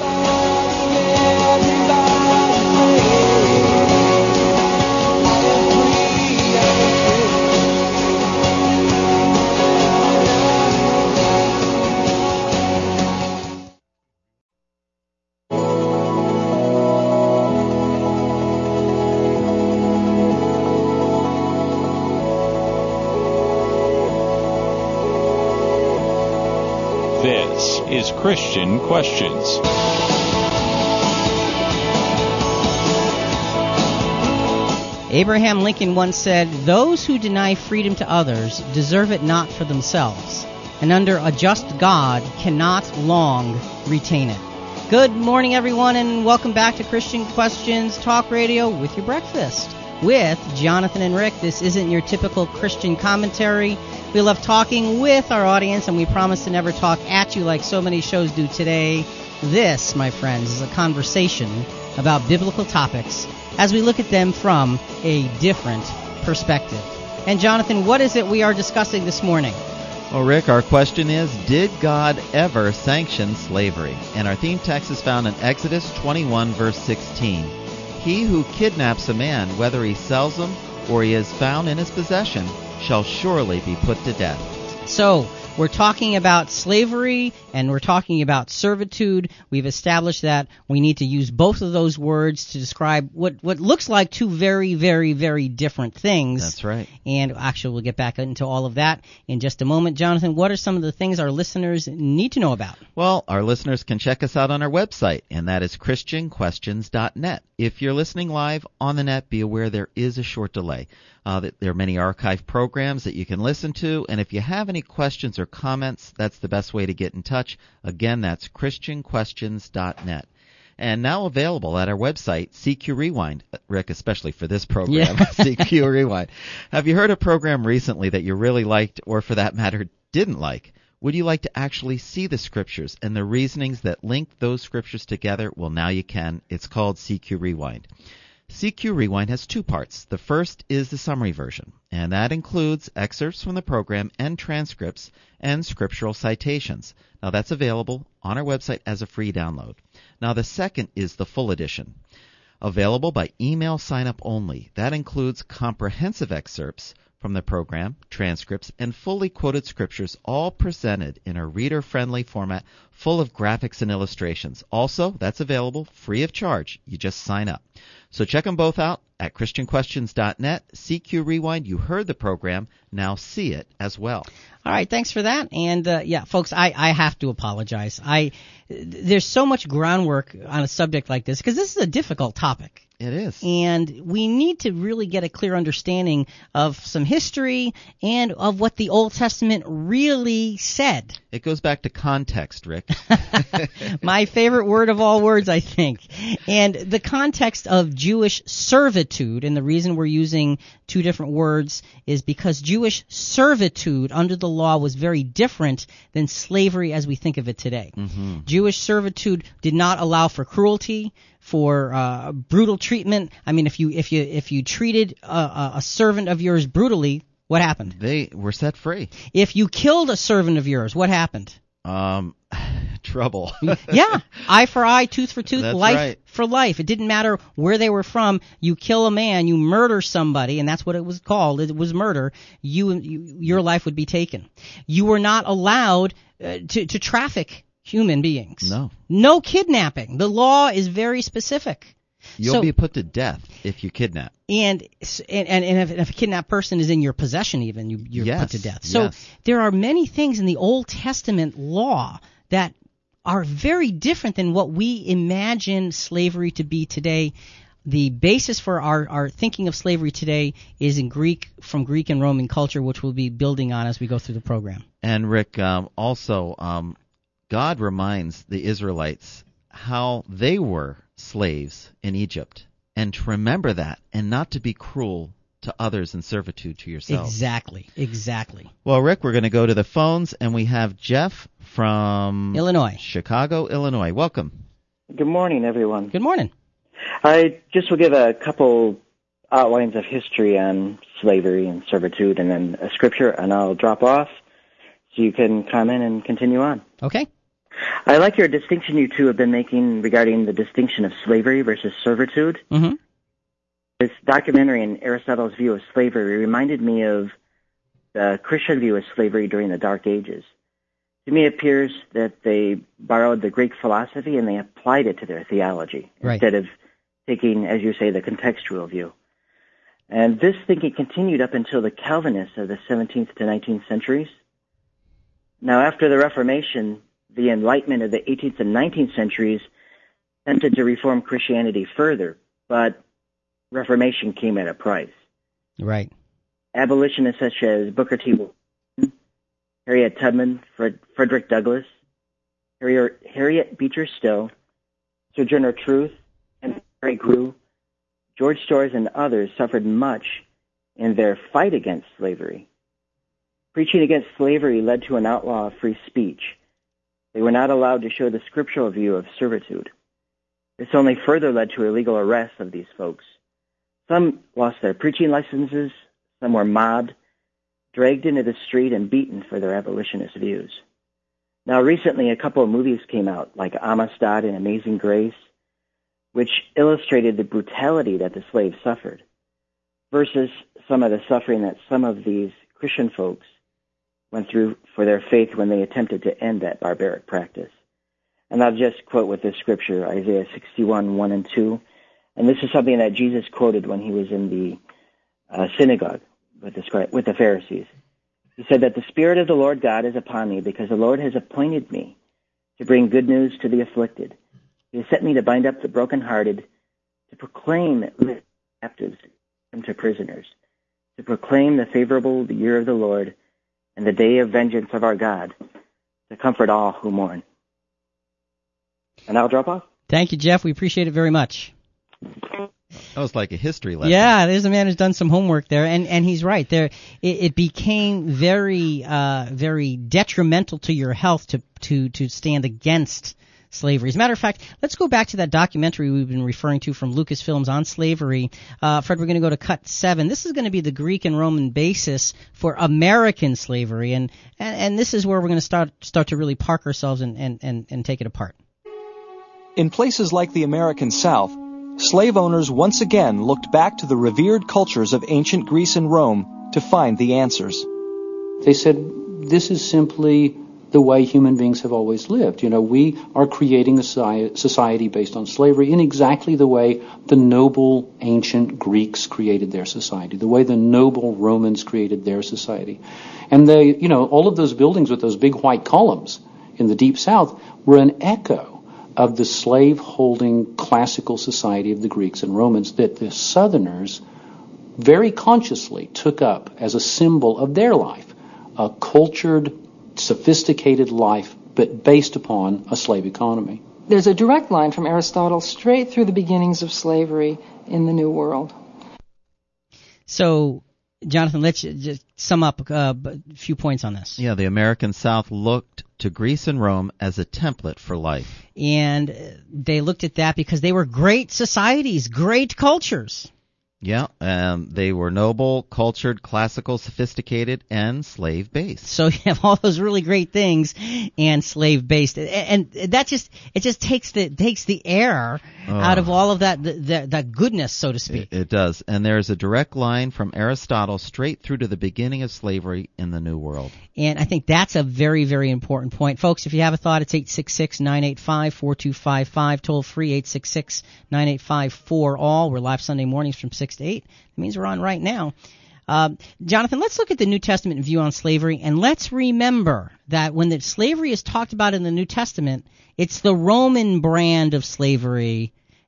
This is Christian Questions. Abraham Lincoln once said, "Those who deny freedom to others deserve it not for themselves, and under a just God cannot long retain it." Good morning, everyone, and welcome back to Christian Questions Talk Radio with your breakfast with Jonathan and Rick. This isn't your typical Christian commentary. We love talking with our audience, and we promise to never talk at you like so many shows do today. This, my friends, is a conversation about biblical topics as we look at them from a different perspective. And Jonathan, what is it we are discussing this morning? Well, Rick, our question is, did God ever sanction slavery? And our theme text is found in Exodus 21, verse 16. He who kidnaps a man, whether he sells him or he is found in his possession, shall surely be put to death. So, we're talking about slavery and we're talking about servitude. We've established that we need to use both of those words to describe what looks like two very, very, very different things. That's right. And actually, we'll get back into all of that in just a moment. Jonathan, what are some of the things our listeners need to know about? Well, our listeners can check us out on our website, and that is ChristianQuestions.net. If you're listening live on the net, be aware there is a short delay. There are many archive programs that you can listen to, and if you have any questions or comments, that's the best way to get in touch. Again, that's ChristianQuestions.net. And now available at our website, CQ Rewind. Rick, especially for this program, CQ Rewind. Have you heard a program recently that you really liked, or for that matter, didn't like? Would you like to actually see the scriptures and the reasonings that link those scriptures together? Well, now you can. It's called CQ Rewind. CQ Rewind has two parts. The first is the summary version, and that includes excerpts from the program and transcripts and scriptural citations. Now, that's available on our website as a free download. Now, the second is the full edition, available by email sign-up only. That includes comprehensive excerpts from the program, transcripts, and fully quoted scriptures, all presented in a reader-friendly format full of graphics and illustrations. Also, that's available free of charge. You just sign up. So check them both out at ChristianQuestions.net. CQ Rewind, you heard the program. Now see it as well. All right, thanks for that. And, folks, I have to apologize. There's so much groundwork on a subject like this because this is a difficult topic. It is. And we need to really get a clear understanding of some history and of what the Old Testament really said. It goes back to context, Rick. My favorite word of all words, I think. And the context of Jewish servitude, and the reason we're using two different words is because Jewish servitude under the law was very different than slavery as we think of it today. Mm-hmm. Jewish servitude did not allow for cruelty, for brutal treatment. I mean, if you treated a servant of yours brutally, what happened? They were set free. If you killed a servant of yours, what happened? Trouble. Yeah, eye for eye, tooth for tooth, that's life right. for life. It didn't matter where they were from. You kill a man, you murder somebody, and that's what it was called. It was murder. Your life would be taken. You were not allowed to traffic human beings. No kidnapping. The law is very specific. You'll be put to death if you kidnap. And if a kidnapped person is in your possession, even you're put to death. So there are many things in the Old Testament law that are very different than what we imagine slavery to be today. the basis for our thinking of slavery today is in from Greek and Roman culture, which we'll be building on as we go through the program. And Rick, also, God reminds the Israelites how they were slaves in Egypt, and to remember that, and not to be cruel to others in servitude to yourself. Exactly. Well, Rick, we're going to go to the phones, and we have Jeff from Illinois. Chicago, Illinois. Welcome. Good morning, everyone. Good morning. I just will give a couple outlines of history on slavery and servitude, and then a scripture, and I'll drop off so you can comment and continue on. Okay. I like your distinction you two have been making regarding the distinction of slavery versus servitude. Mm-hmm. This documentary and Aristotle's view of slavery reminded me of the Christian view of slavery during the Dark Ages. To me, it appears that they borrowed the Greek philosophy and they applied it to their theology instead of taking, as you say, the contextual view. And this thinking continued up until the Calvinists of the 17th to 19th centuries. Now, after the Reformation, the Enlightenment of the 18th and 19th centuries attempted to reform Christianity further, but Reformation came at a price. Right. Abolitionists such as Booker T. Harriet Tubman, Frederick Douglass, Harriet Beecher Stowe, Sojourner Truth, and Mary Grew, George Storrs, and others suffered much in their fight against slavery. Preaching against slavery led to an outlaw of free speech. They were not allowed to show the scriptural view of servitude. This only further led to illegal arrests of these folks. Some lost their preaching licenses, some were mobbed, dragged into the street, and beaten for their abolitionist views. Now, recently, a couple of movies came out, like Amistad and Amazing Grace, which illustrated the brutality that the slaves suffered, versus some of the suffering that some of these Christian folks went through for their faith when they attempted to end that barbaric practice. And I'll just quote with this scripture, Isaiah 61, 1 and 2. And this is something that Jesus quoted when he was in the synagogue with the Pharisees. He said that the Spirit of the Lord God is upon me, because the Lord has appointed me to bring good news to the afflicted. He has sent me to bind up the brokenhearted, to proclaim captives and to prisoners, to proclaim the favorable year of the Lord and the day of vengeance of our God, to comfort all who mourn. And I'll drop off. Thank you, Jeff. We appreciate it very much. That was like a history lesson. Yeah, there's a man who's done some homework there, and he's right. It became very detrimental to your health to stand against slavery. As a matter of fact, let's go back to that documentary we've been referring to from Lucasfilms on slavery. Fred, we're going to go to cut 7. This is going to be the Greek and Roman basis for American slavery, and this is where we're going to start to really park ourselves and take it apart. In places like the American South, slave owners once again looked back to the revered cultures of ancient Greece and Rome to find the answers. They said, this is simply the way human beings have always lived. You know, we are creating a society based on slavery in exactly the way the noble ancient Greeks created their society, the way the noble Romans created their society. And all of those buildings with those big white columns in the Deep South were an echo of the slave-holding classical society of the Greeks and Romans that the Southerners very consciously took up as a symbol of their life, a cultured, sophisticated life, but based upon a slave economy. There's a direct line from Aristotle straight through the beginnings of slavery in the New World. So, Jonathan, let's just sum up a few points on this. Yeah, the American South looked to Greece and Rome as a template for life. And they looked at that because they were great societies, great cultures. Yeah, they were noble, cultured, classical, sophisticated, and slave-based. So you have all those really great things and slave-based, and that just takes the air out of all of that goodness, so to speak. It does, and there's a direct line from Aristotle straight through to the beginning of slavery in the New World. And I think that's a very, very important point. Folks, if you have a thought, it's 866-985-4255, toll free 866-985-4ALL. We're live Sunday mornings from 6 to 8. It means we're on right now. Jonathan, let's look at the New Testament view on slavery, and let's remember that when the slavery is talked about in the New Testament, it's the Roman brand of slavery,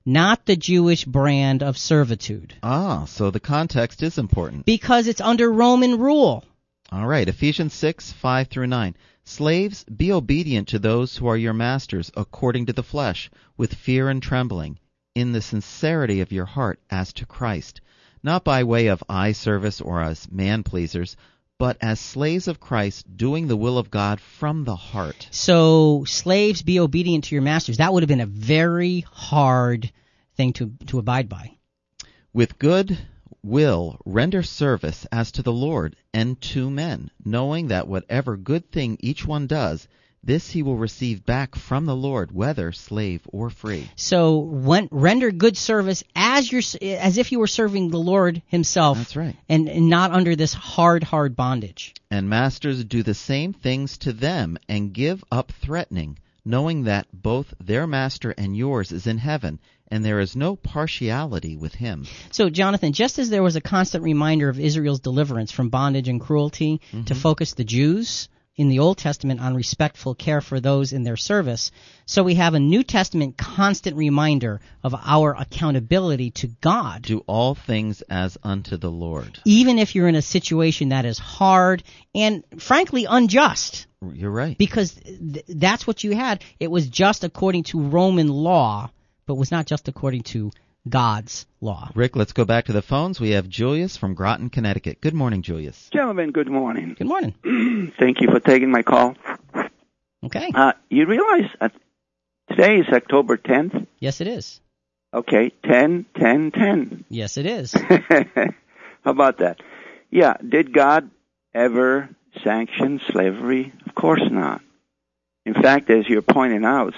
not the Jewish brand of servitude. Ah, so the context is important. Because it's under Roman rule. All right, Ephesians 6:5-9. Slaves, be obedient to those who are your masters according to the flesh, with fear and trembling, in the sincerity of your heart as to Christ, not by way of eye service or as man-pleasers, but as slaves of Christ, doing the will of God from the heart. So, slaves, be obedient to your masters. That would have been a very hard thing to abide by. With good will render service as to the Lord and to men, knowing that whatever good thing each one does, this he will receive back from the Lord, whether slave or free. So render good service as if you were serving the Lord himself. That's right. And not under this hard bondage. And masters, do the same things to them and give up threatening, knowing that both their master and yours is in heaven, and there is no partiality with him. So, Jonathan, just as there was a constant reminder of Israel's deliverance from bondage and cruelty to focus the Jews in the Old Testament on respectful care for those in their service, so we have a New Testament constant reminder of our accountability to God. Do all things as unto the Lord. Even if you're in a situation that is hard and, frankly, unjust. You're right. Because that's what you had. It was just according to Roman law, but was not just according to God's law. Rick, let's go back to the phones. We have Julius from Groton, Connecticut. Good morning, Julius. Gentlemen, good morning. Good morning. Thank you for taking my call. Okay. You realize today is October 10th? Yes, it is. Okay, 10-10-10. Yes, it is. How about that? Yeah, did God ever sanction slavery? Of course not. In fact, as you're pointing out,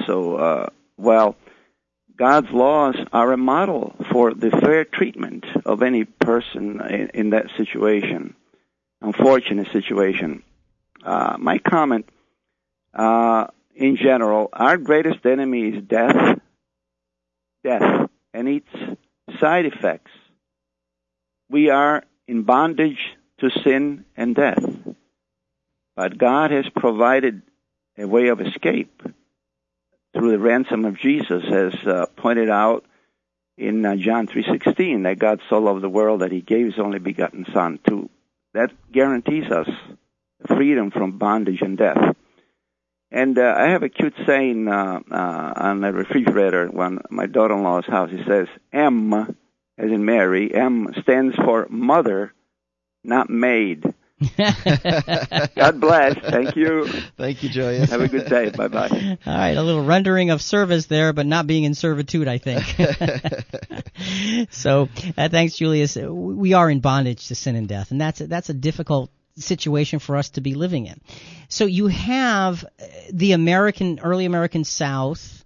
God's laws are a model for the fair treatment of any person in that situation, unfortunate situation. My comment, in general, our greatest enemy is death, and its side effects. We are in bondage to sin and death, but God has provided a way of escape through the ransom of Jesus, as pointed out in John 3:16, that God so loved the world that he gave his only begotten Son. That guarantees us freedom from bondage and death. And I have a cute saying on the refrigerator when my daughter-in-law's house. It says, M, as in Mary, M stands for mother, not maid. God bless. Thank you. Thank you, Julius. Have a good day. Bye-bye. All right, a little rendering of service there, but not being in servitude, I think. So, thanks, Julius. We are in bondage to sin and death, and that's a difficult situation for us to be living in. So you have the early American South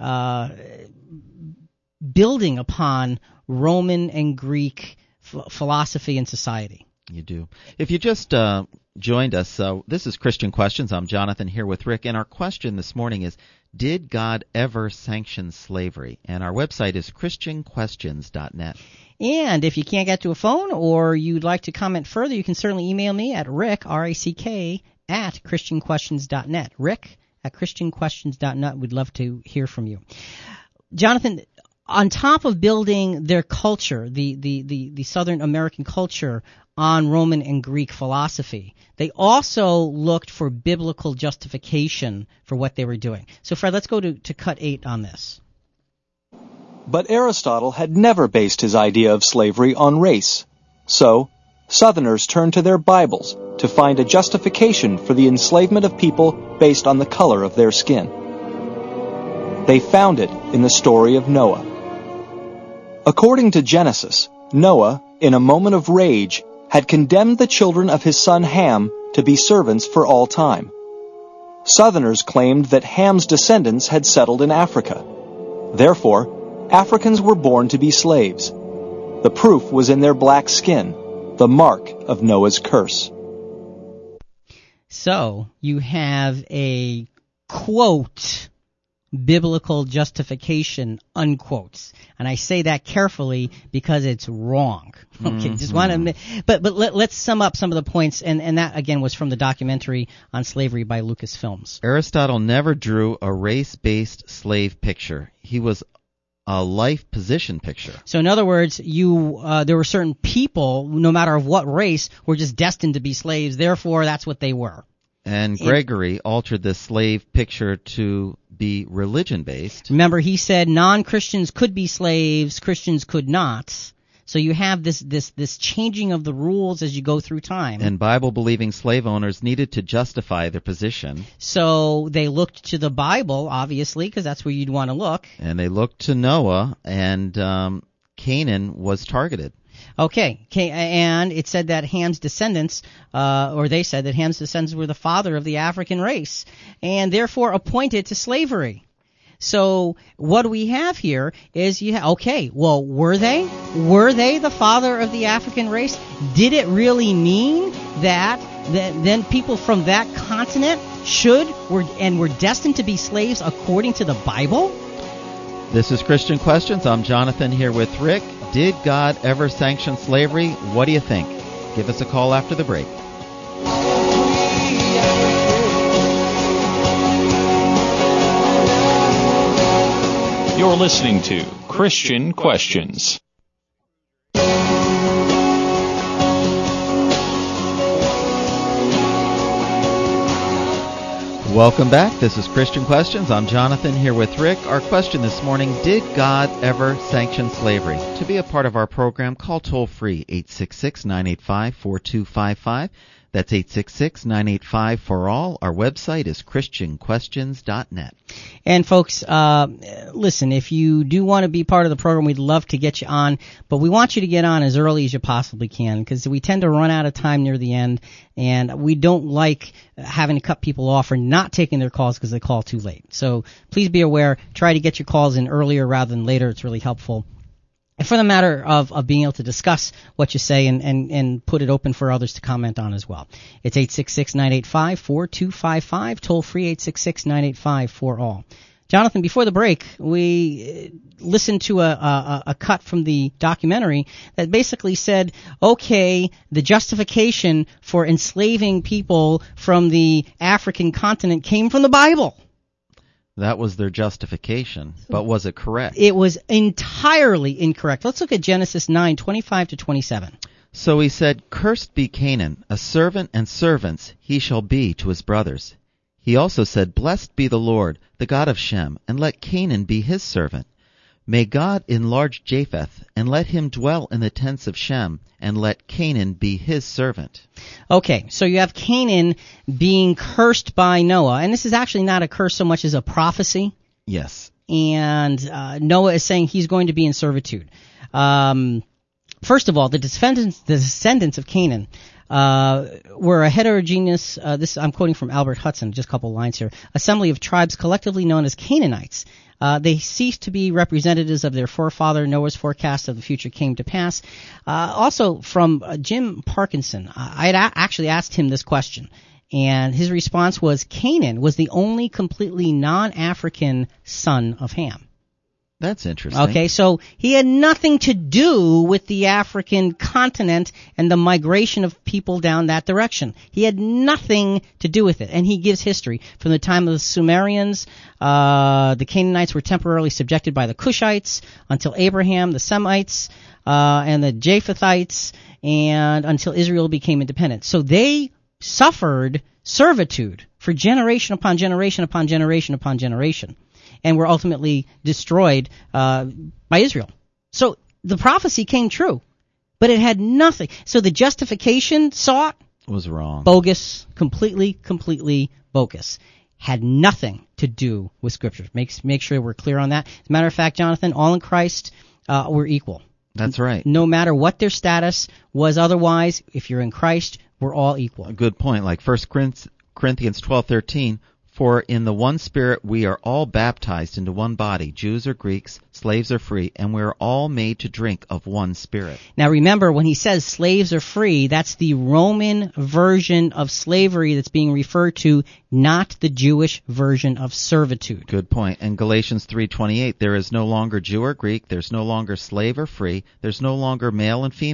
building upon Roman and Greek philosophy and society. You do. If you just joined us, this is Christian Questions. I'm Jonathan here with Rick, and our question this morning is, did God ever sanction slavery? And our website is christianquestions.net. And if you can't get to a phone or you'd like to comment further, you can certainly email me at rick, R-A-C-K, at christianquestions.net. Rick at christianquestions.net. We'd love to hear from you. Jonathan, on top of building their culture, the Southern American culture on Roman and Greek philosophy, they also looked for biblical justification for what they were doing. So, Fred, let's go to cut 8 on this. But Aristotle had never based his idea of slavery on race. So, Southerners turned to their Bibles to find a justification for the enslavement of people based on the color of their skin. They found it in the story of Noah. According to Genesis, Noah, in a moment of rage, had condemned the children of his son Ham to be servants for all time. Southerners claimed that Ham's descendants had settled in Africa. Therefore, Africans were born to be slaves. The proof was in their black skin, the mark of Noah's curse. So, you have a, quote, biblical justification, unquotes. And I say that carefully because it's wrong. Okay, just want to, but let's sum up some of the points, and that again was from the documentary on slavery by Lucasfilms. Aristotle never drew a race-based slave picture. He was a life position picture. So in other words, there were certain people, no matter of what race, were just destined to be slaves. Therefore, that's what they were. And Gregory altered the slave picture to be religion-based. Remember, he said non-Christians could be slaves, Christians could not. So you have this changing of the rules as you go through time. And Bible-believing slave owners needed to justify their position. So they looked to the Bible, obviously, because that's where you'd want to look. And they looked to Noah, and Canaan was targeted. Okay, and it said that Ham's descendants, or they said that Ham's descendants were the father of the African race, and therefore appointed to slavery. So what we have here is were they the father of the African race? Did it really mean that then people from that continent were destined to be slaves according to the Bible? This is Christian Questions. I'm Jonathan here with Rick. Did God ever sanction slavery? What do you think? Give us a call after the break. You're listening to Christian Questions. Welcome back. This is Christian Questions. I'm Jonathan here with Rick. Our question this morning, did God ever sanction slavery? To be a part of our program, call toll-free 866-985-4255. That's 866-985-4ALL. Our website is christianquestions.net. And folks, listen, if you do want to be part of the program, we'd love to get you on, but we want you to get on as early as you possibly can, because we tend to run out of time near the end, and we don't like having to cut people off or not taking their calls because they call too late. So please be aware, try to get your calls in earlier rather than later. It's really helpful. And for the matter of being able to discuss what you say and put it open for others to comment on as well. It's 866-985-4255, toll free 866-985-4ALL. Jonathan, before the break, we listened to a cut from the documentary that basically said, okay, the justification for enslaving people from the African continent came from the Bible. That was their justification, but was it correct? It was entirely incorrect. Let's look at Genesis 9:25-27. So he said, "Cursed be Canaan, a servant and servants he shall be to his brothers." He also said, "Blessed be the Lord, the God of Shem, and let Canaan be his servant. May God enlarge Japheth, and let him dwell in the tents of Shem, and let Canaan be his servant." Okay, so you have Canaan being cursed by Noah, and this is actually not a curse so much as a prophecy. Yes. And Noah is saying he's going to be in servitude. First of all, the descendants of Canaan were a heterogeneous, I'm quoting from Albert Hudson, just a couple lines here, assembly of tribes collectively known as Canaanites. They ceased to be representatives of their forefather. Noah's forecast of the future came to pass. Also, from Jim Parkinson, I had actually asked him this question, and his response was Canaan was the only completely non-African son of Ham. That's interesting. Okay, so he had nothing to do with the African continent and the migration of people down that direction. He had nothing to do with it, and he gives history. From the time of the Sumerians, the Canaanites were temporarily subjected by the Cushites, until Abraham, the Semites, and the Japhethites, and until Israel became independent. So they suffered servitude for generation upon generation upon generation upon generation, and were ultimately destroyed by Israel. So the prophecy came true, but it had nothing. So the justification sought was wrong. Bogus, completely bogus. Had nothing to do with Scripture. Make sure we're clear on that. As a matter of fact, Jonathan, all in Christ, we're equal. That's right. No matter what their status was otherwise, if you're in Christ, we're all equal. A good point. Like 1 Corinthians 12:13, "For in the one Spirit we are all baptized into one body, Jews or Greeks, slaves or free, and we are all made to drink of one Spirit." Now remember, when he says slaves are free, that's the Roman version of slavery that's being referred to, not the Jewish version of servitude. Good point. And Galatians 3:28, "There is no longer Jew or Greek, there's no longer slave or free, there's no longer male and female,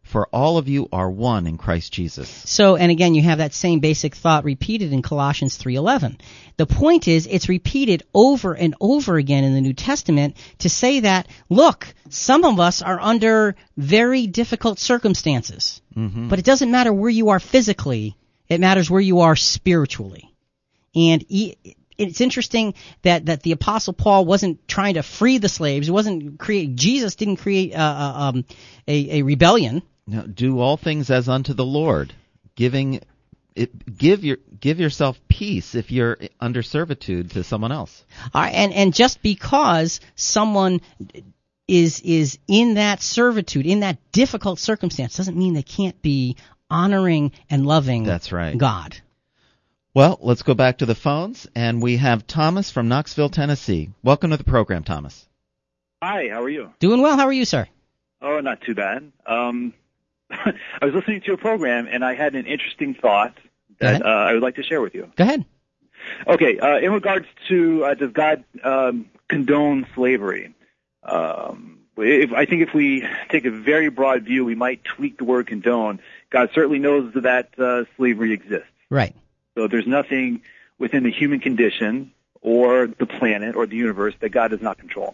For all of you are one in Christ Jesus. So, and again, you have that same basic thought repeated in Colossians 3:11. The point is, it's repeated over and over again in the New Testament to say that, look, some of us are under very difficult circumstances, but it doesn't matter where you are physically, it matters where you are spiritually. And it's interesting that the Apostle Paul wasn't trying to free the slaves. Jesus didn't create a rebellion. No, do all things as unto the Lord, give yourself peace if you're under servitude to someone else. And just because someone is in that servitude, in that difficult circumstance, doesn't mean they can't be honoring and loving That's right. God. Well, let's go back to the phones, and we have Thomas from Knoxville, Tennessee. Welcome to the program, Thomas. Hi, how are you? Doing well. How are you, sir? Oh, not too bad. I was listening to your program, and I had an interesting thought that I would like to share with you. Go ahead. Okay, in regards to does God condone slavery? I think if we take a very broad view, we might tweak the word condone. God certainly knows that slavery exists. Right. So there's nothing within the human condition or the planet or the universe that God does not control.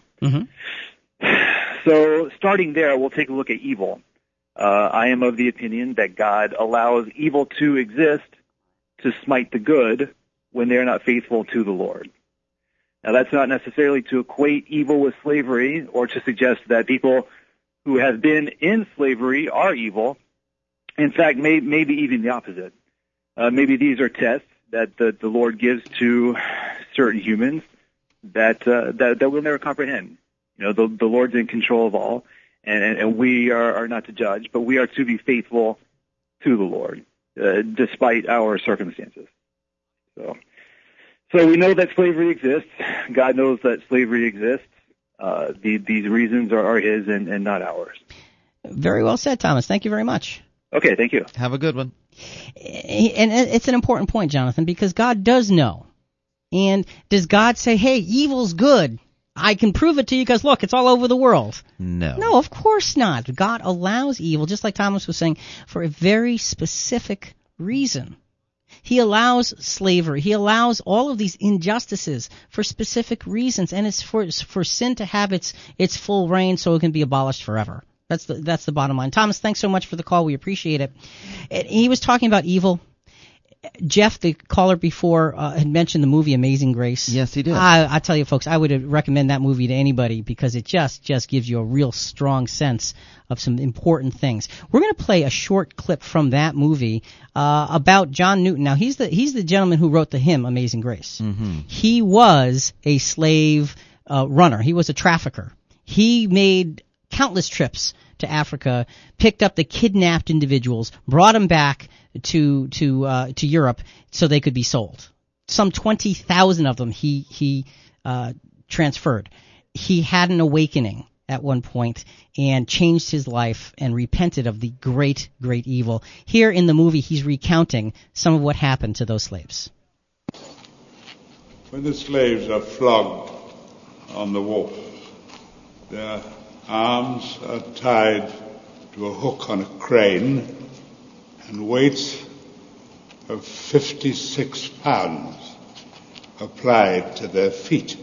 So starting there, we'll take a look at evil. I am of the opinion that God allows evil to exist to smite the good when they are not faithful to the Lord. Now, that's not necessarily to equate evil with slavery or to suggest that people who have been in slavery are evil. In fact, maybe even the opposite. Maybe these are tests that the Lord gives to certain humans that we'll never comprehend. You know, the Lord's in control of all. And we are not to judge, but we are to be faithful to the Lord, despite our circumstances. So we know that slavery exists. God knows that slavery exists. These reasons are His and not ours. Very well said, Thomas. Thank you very much. Okay, thank you. Have a good one. And it's an important point, Jonathan, because God does know. And does God say, hey, evil's good? I can prove it to you because, look, it's all over the world. No, of course not. God allows evil, just like Thomas was saying, for a very specific reason. He allows slavery. He allows all of these injustices for specific reasons, and it's for sin to have its full reign so it can be abolished forever. That's the bottom line. Thomas, thanks so much for the call. We appreciate it. He was talking about evil. Jeff, the caller before, had mentioned the movie Amazing Grace. Yes, he did. I tell you, folks, I would recommend that movie to anybody because it just gives you a real strong sense of some important things. We're going to play a short clip from that movie about John Newton. Now, he's the gentleman who wrote the hymn Amazing Grace. He was a slave runner. He was a trafficker. He made countless trips to Africa, picked up the kidnapped individuals, brought them back to Europe so they could be sold. Some 20,000 of them he transferred. He had an awakening at one point and changed his life and repented of the great evil. Here in the movie, he's recounting some of what happened to those slaves. When the slaves are flogged on the wharf, their arms are tied to a hook on a crane and weights of 56 pounds applied to their feet.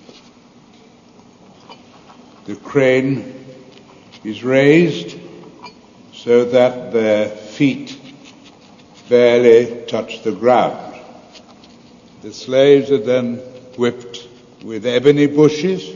The crane is raised so that their feet barely touch the ground. The slaves are then whipped with ebony bushes,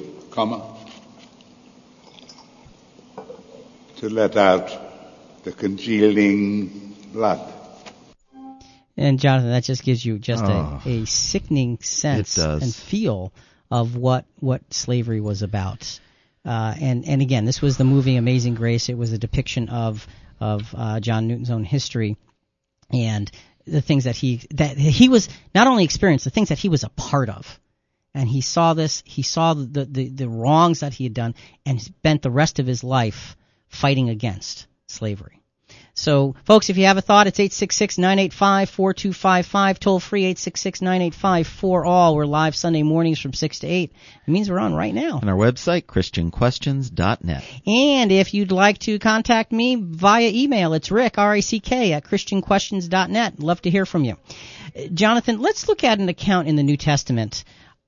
to let out the congealing blood. And Jonathan, that just gives you just a sickening sense and feel of what slavery was about. And again, this was the movie Amazing Grace. It was a depiction of John Newton's own history and the things that he was not only experienced, the things that he was a part of. And he saw this, he saw the wrongs that he had done, and spent the rest of his life fighting against slavery. So, folks, if you have a thought, it's 866-985-4255, toll free 866-985-4ALL. We're live Sunday mornings from 6 to 8. It means we're on right now. On our website, ChristianQuestions.net. And if you'd like to contact me via email, it's Rick, R-A-C-K, at ChristianQuestions.net. Love to hear from you. Jonathan, let's look at an account in the New Testament.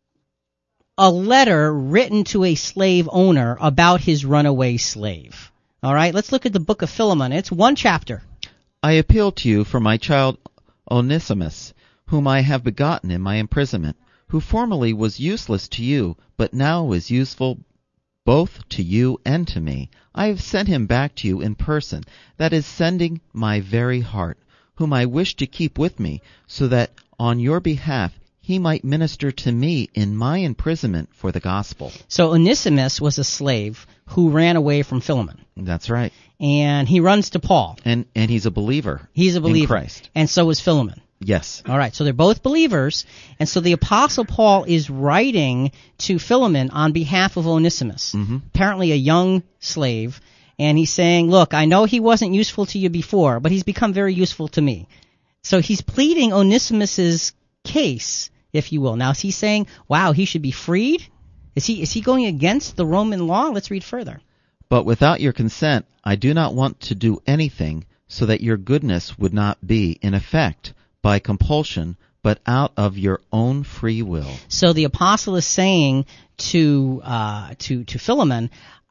A letter written to a slave owner about his runaway slave. All right, let's look at the book of Philemon. It's one chapter. I appeal to you for my child Onesimus, whom I have begotten in my imprisonment, who formerly was useless to you, but now is useful both to you and to me. I have sent him back to you in person, that is, sending my very heart, whom I wish to keep with me, so that on your behalf he might minister to me in my imprisonment for the gospel. So Onesimus was a slave who ran away from Philemon. That's right. And he runs to Paul. And he's a believer. He's a believer. In Christ. And so is Philemon. Yes. All right, so they're both believers, and so the Apostle Paul is writing to Philemon on behalf of Onesimus, apparently a young slave, and he's saying, look, I know he wasn't useful to you before, but he's become very useful to me. So he's pleading Onesimus's case, if you will. Now, is he saying, wow, he should be freed? Is he going against the Roman law? Let's read further. But without your consent, I do not want to do anything so that your goodness would not be in effect by compulsion, but out of your own free will. So the apostle is saying to Philemon,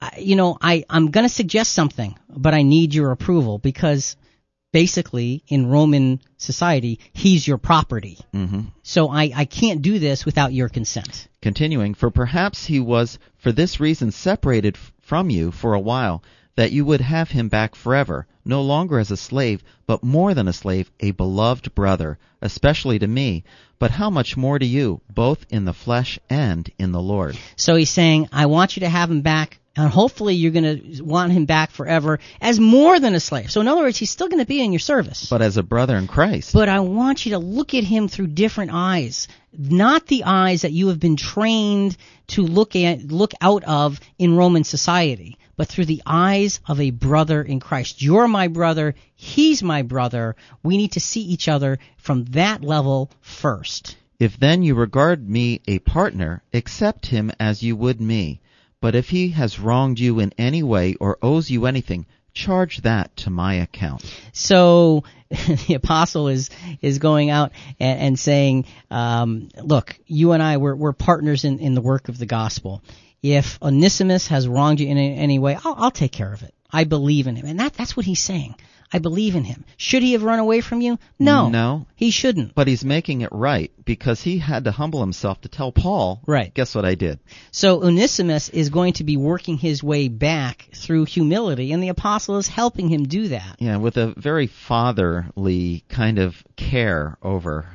I'm going to suggest something, but I need your approval, because basically in Roman society, he's your property. So I can't do this without your consent. Continuing, for perhaps he was for this reason separated from you for a while, that you would have him back forever, no longer as a slave, but more than a slave, a beloved brother, especially to me, but how much more to you, both in the flesh and in the Lord. So he's saying, I want you to have him back, and hopefully you're going to want him back forever as more than a slave. So in other words, he's still going to be in your service. But as a brother in Christ. But I want you to look at him through different eyes, not the eyes that you have been trained to look out of in Roman society, but through the eyes of a brother in Christ. You're my brother, he's my brother. We need to see each other from that level first. If then you regard me a partner, accept him as you would me. But if he has wronged you in any way or owes you anything, charge that to my account. So the apostle is going out and saying, look, you and I, we're partners in the work of the gospel. If Onesimus has wronged you in any way, I'll take care of it. I believe in him. And that's what he's saying. I believe in him. Should he have run away from you? No, he shouldn't. But he's making it right, because he had to humble himself to tell Paul, right, guess what I did? So Onesimus is going to be working his way back through humility, and the apostle is helping him do that. Yeah, with a very fatherly kind of care over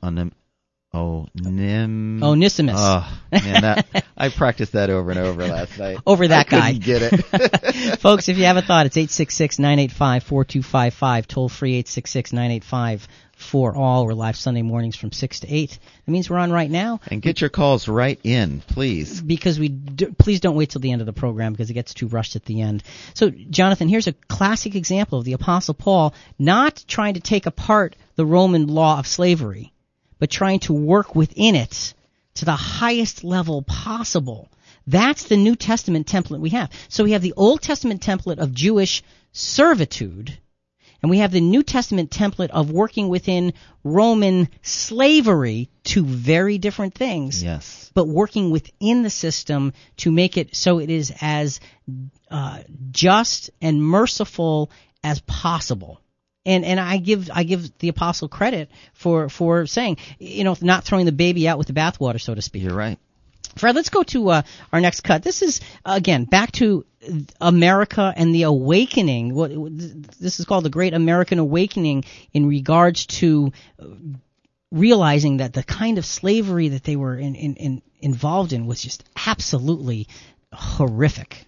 Onesimus. Oh, man, I practiced that over and over last night. Over that guy. I couldn't get it. Folks, if you have a thought, it's 866-985-4255, toll free 866-985-4ALL. We're live Sunday mornings from 6 to 8. That means we're on right now. And get your calls right in, please. Because please don't wait till the end of the program, because it gets too rushed at the end. So, Jonathan, here's a classic example of the Apostle Paul not trying to take apart the Roman law of slavery, but trying to work within it to the highest level possible. That's the New Testament template we have. So we have the Old Testament template of Jewish servitude, and we have the New Testament template of working within Roman slavery, two very different things. Yes. But working within the system to make it so it is as just and merciful as possible. And I give the apostle credit for saying, not throwing the baby out with the bathwater, so to speak. You're right. Fred, let's go to our next cut. This is, again, back to America and the awakening. This is called the Great American Awakening in regards to realizing that the kind of slavery that they were involved in was just absolutely horrific.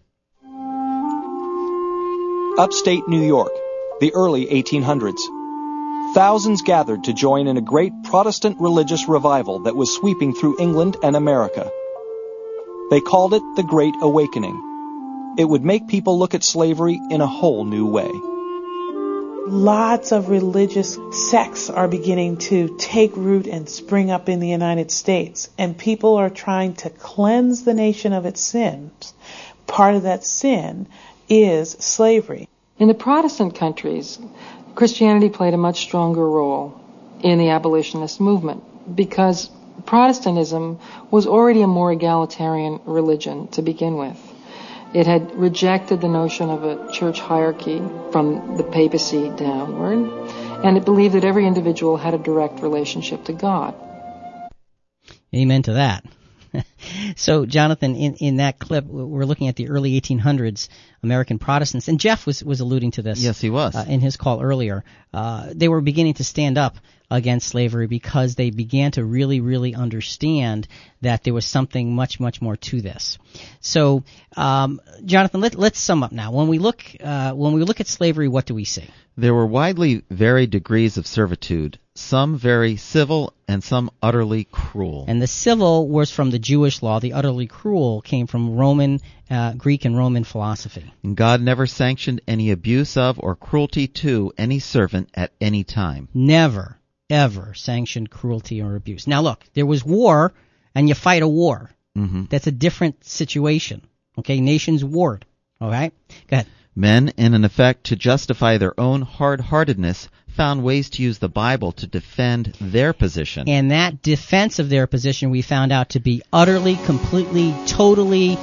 Upstate New York, the early 1800s. Thousands gathered to join in a great Protestant religious revival that was sweeping through England and America. They called it the Great Awakening. It would make people look at slavery in a whole new way. Lots of religious sects are beginning to take root and spring up in the United States, and people are trying to cleanse the nation of its sins. Part of that sin is slavery. In the Protestant countries, Christianity played a much stronger role in the abolitionist movement because Protestantism was already a more egalitarian religion to begin with. It had rejected the notion of a church hierarchy from the papacy downward, and it believed that every individual had a direct relationship to God. Amen to that. So, Jonathan, in that clip, we're looking at the early 1800s American Protestants, and Jeff was alluding to this. Yes, he was. In his call earlier. They were beginning to stand up against slavery because they began to really, really understand that there was something much, much more to this. So, Jonathan, let's sum up now. When we look at slavery, what do we see? There were widely varied degrees of servitude, some very civil and some utterly cruel. And the civil was from the Jewish law. The utterly cruel came from Greek and Roman philosophy. And God never sanctioned any abuse of or cruelty to any servant at any time. Never, ever sanctioned cruelty or abuse. Now look, there was war, and you fight a war. Mm-hmm. That's a different situation. Okay, nations warred. All right? Go ahead. Men, in an effect to justify their own hard-heartedness, found ways to use the Bible to defend their position. And that defense of their position we found out to be utterly, completely, totally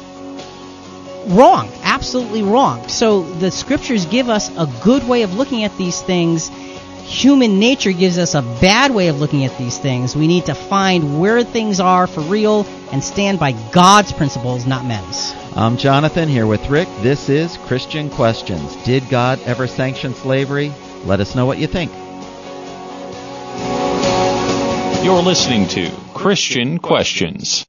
wrong. Absolutely wrong. So the Scriptures give us a good way of looking at these things. Human nature gives us a bad way of looking at these things. We need to find where things are for real and stand by God's principles, not men's. I'm Jonathan, here with Rick. This is Christian Questions. Did God ever sanction slavery? Let us know what you think. You're listening to Christian Questions.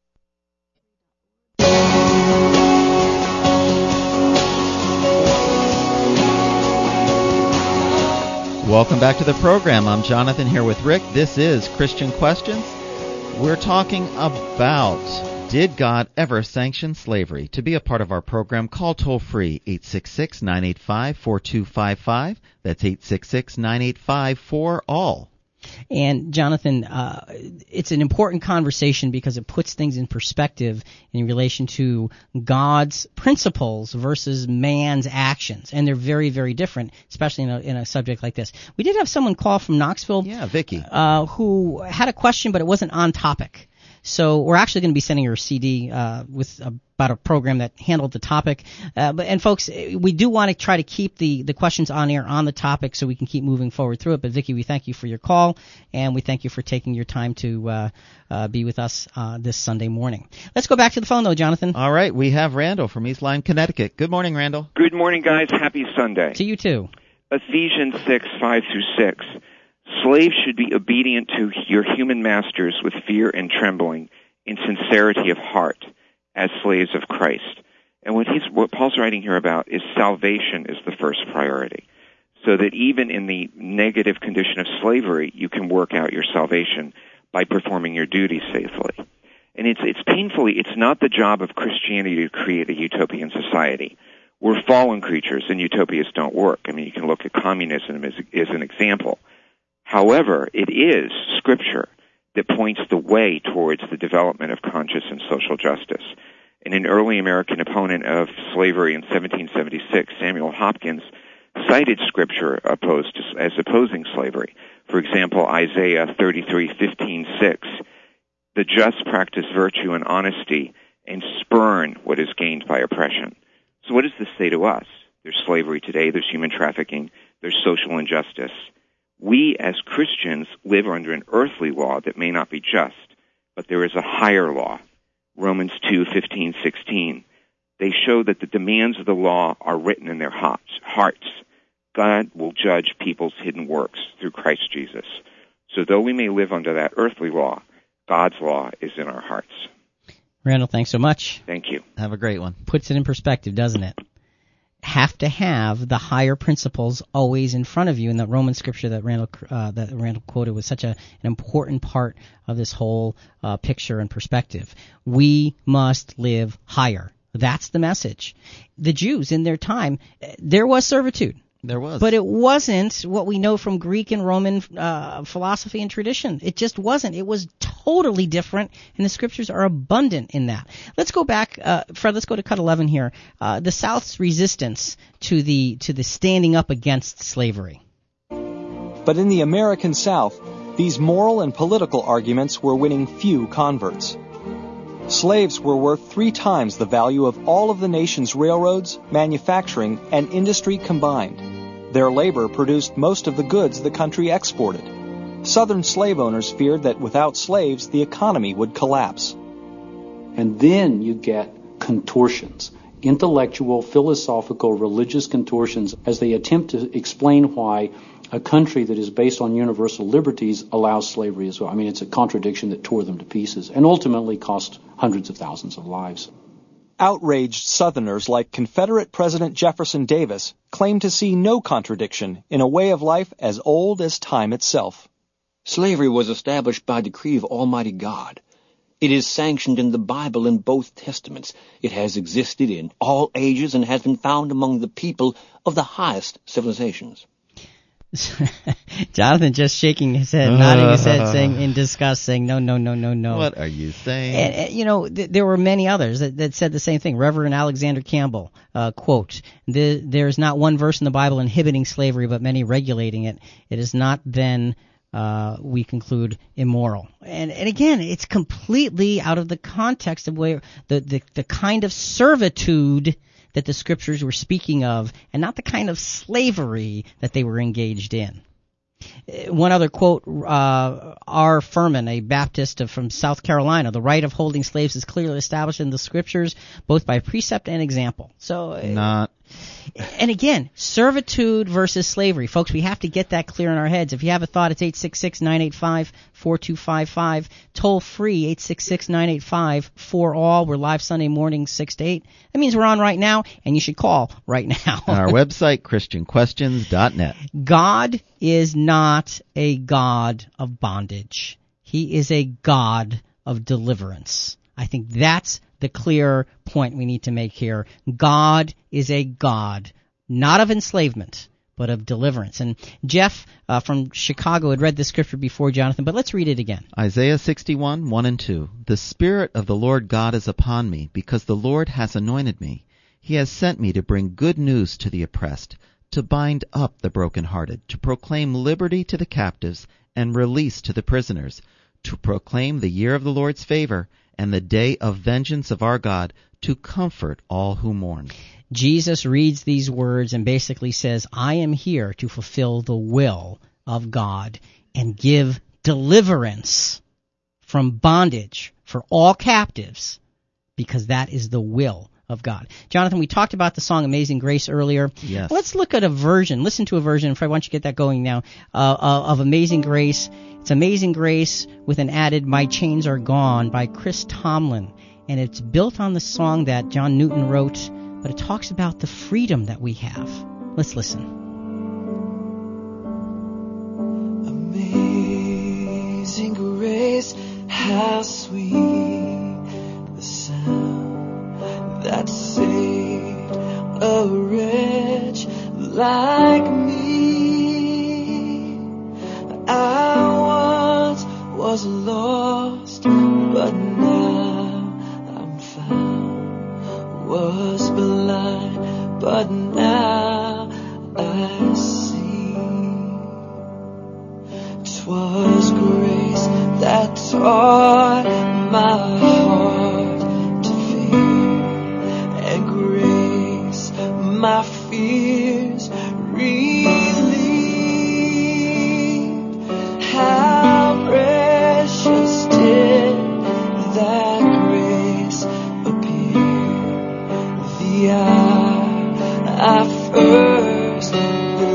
Welcome back to the program. I'm Jonathan, here with Rick. This is Christian Questions. We're talking about, did God ever sanction slavery? To be a part of our program, call toll-free 866-985-4255. That's 866-985-4ALL. And, Jonathan, it's an important conversation because it puts things in perspective in relation to God's principles versus man's actions. And they're very, very different, especially in a subject like this. We did have someone call from Knoxville. Yeah, Vicky. Who had a question, but it wasn't on topic. So we're actually going to be sending her a CD about a program that handled the topic. And folks, we do want to try to keep the questions on air on the topic so we can keep moving forward through it. But Vicki, we thank you for your call, and we thank you for taking your time to be with us this Sunday morning. Let's go back to the phone, though, Jonathan. All right, we have Randall from East Lyme, Connecticut. Good morning, Randall. Good morning, guys. Happy Sunday. To you, too. Ephesians 6:5-6. Slaves should be obedient to your human masters with fear and trembling, in sincerity of heart, as slaves of Christ. And what Paul's writing here about is salvation is the first priority, so that even in the negative condition of slavery, you can work out your salvation by performing your duties faithfully. And it's painfully, it's not the job of Christianity to create a utopian society. We're fallen creatures, and utopias don't work. I mean, you can look at communism as an example. However, it is Scripture that points the way towards the development of conscious and social justice. And an early American opponent of slavery in 1776, Samuel Hopkins, cited Scripture as opposing slavery. For example, Isaiah 33:15-6, the just practice virtue and honesty and spurn what is gained by oppression. So what does this say to us? There's slavery today, there's human trafficking, there's social injustice. We, as Christians, live under an earthly law that may not be just, but there is a higher law. Romans 2:15-16. They show that the demands of the law are written in their hearts. God will judge people's hidden works through Christ Jesus. So though we may live under that earthly law, God's law is in our hearts. Randall, thanks so much. Thank you. Have a great one. Puts it in perspective, doesn't it? Have to have the higher principles always in front of you, and that Roman scripture that Randall quoted was such an important part of this whole picture and perspective. We must live higher. That's the message. The Jews in their time, there was servitude. There was. But it wasn't what we know from Greek and Roman philosophy and tradition. It just wasn't. It was totally different, and the scriptures are abundant in that. Let's go back, Fred, let's go to cut 11 here. The South's resistance to the standing up against slavery. But in the American South, these moral and political arguments were winning few converts. Slaves were worth 3 times the value of all of the nation's railroads, manufacturing, and industry combined. Their labor produced most of the goods the country exported. Southern slave owners feared that without slaves, the economy would collapse. And then you get contortions, intellectual, philosophical, religious contortions, as they attempt to explain why a country that is based on universal liberties allows slavery as well. I mean, it's a contradiction that tore them to pieces and ultimately cost hundreds of thousands of lives. Outraged Southerners like Confederate President Jefferson Davis claimed to see no contradiction in a way of life as old as time itself. Slavery was established by decree of Almighty God. It is sanctioned in the Bible in both testaments. It has existed in all ages and has been found among the people of the highest civilizations. Jonathan just shaking his head, nodding his head, saying in disgust, saying, no. What are you saying? And there were many others that said the same thing. Reverend Alexander Campbell, quote, there's not one verse in the Bible inhibiting slavery, but many regulating it. It is not then, we conclude, immoral. And again, it's completely out of the context of where the kind of servitude that the scriptures were speaking of, and not the kind of slavery that they were engaged in. One other quote, R. Furman, a Baptist from South Carolina, the right of holding slaves is clearly established in the scriptures, both by precept and example. So, and again, servitude versus slavery. Folks, we have to get that clear in our heads. If you have a thought, it's 866-985-4255. Toll free, 866-985-4ALL. We're live Sunday mornings, 6 to 8. That means we're on right now, and you should call right now. On our website, ChristianQuestions.net. God is not a God of bondage. He is a God of deliverance. I think that's the clear point we need to make here. God is a God, not of enslavement, but of deliverance. And Jeff from Chicago had read this scripture before, Jonathan, but let's read it again. Isaiah 61, 1 and 2. The Spirit of the Lord God is upon me, because the Lord has anointed me. He has sent me to bring good news to the oppressed, to bind up the brokenhearted, to proclaim liberty to the captives and release to the prisoners, to proclaim the year of the Lord's favor and the day of vengeance of our God, to comfort all who mourn. Jesus reads these words and basically says, I am here to fulfill the will of God and give deliverance from bondage for all captives, because that is the will of God. Jonathan, we talked about the song Amazing Grace earlier. Yes. Let's look at a version. Listen to a version. Fred, why don't you get that going now, of Amazing Grace. It's Amazing Grace with an added My Chains Are Gone by Chris Tomlin. And it's built on the song that John Newton wrote, but it talks about the freedom that we have. Let's listen. Amazing grace, how sweet the sound that saved a wretch like me. I once was lost, but now I'm found. Was blind, but now I see. 'Twas grace that taught my heart to fear, and grace my fears relieved. How precious did that grace appear the hour I first believed.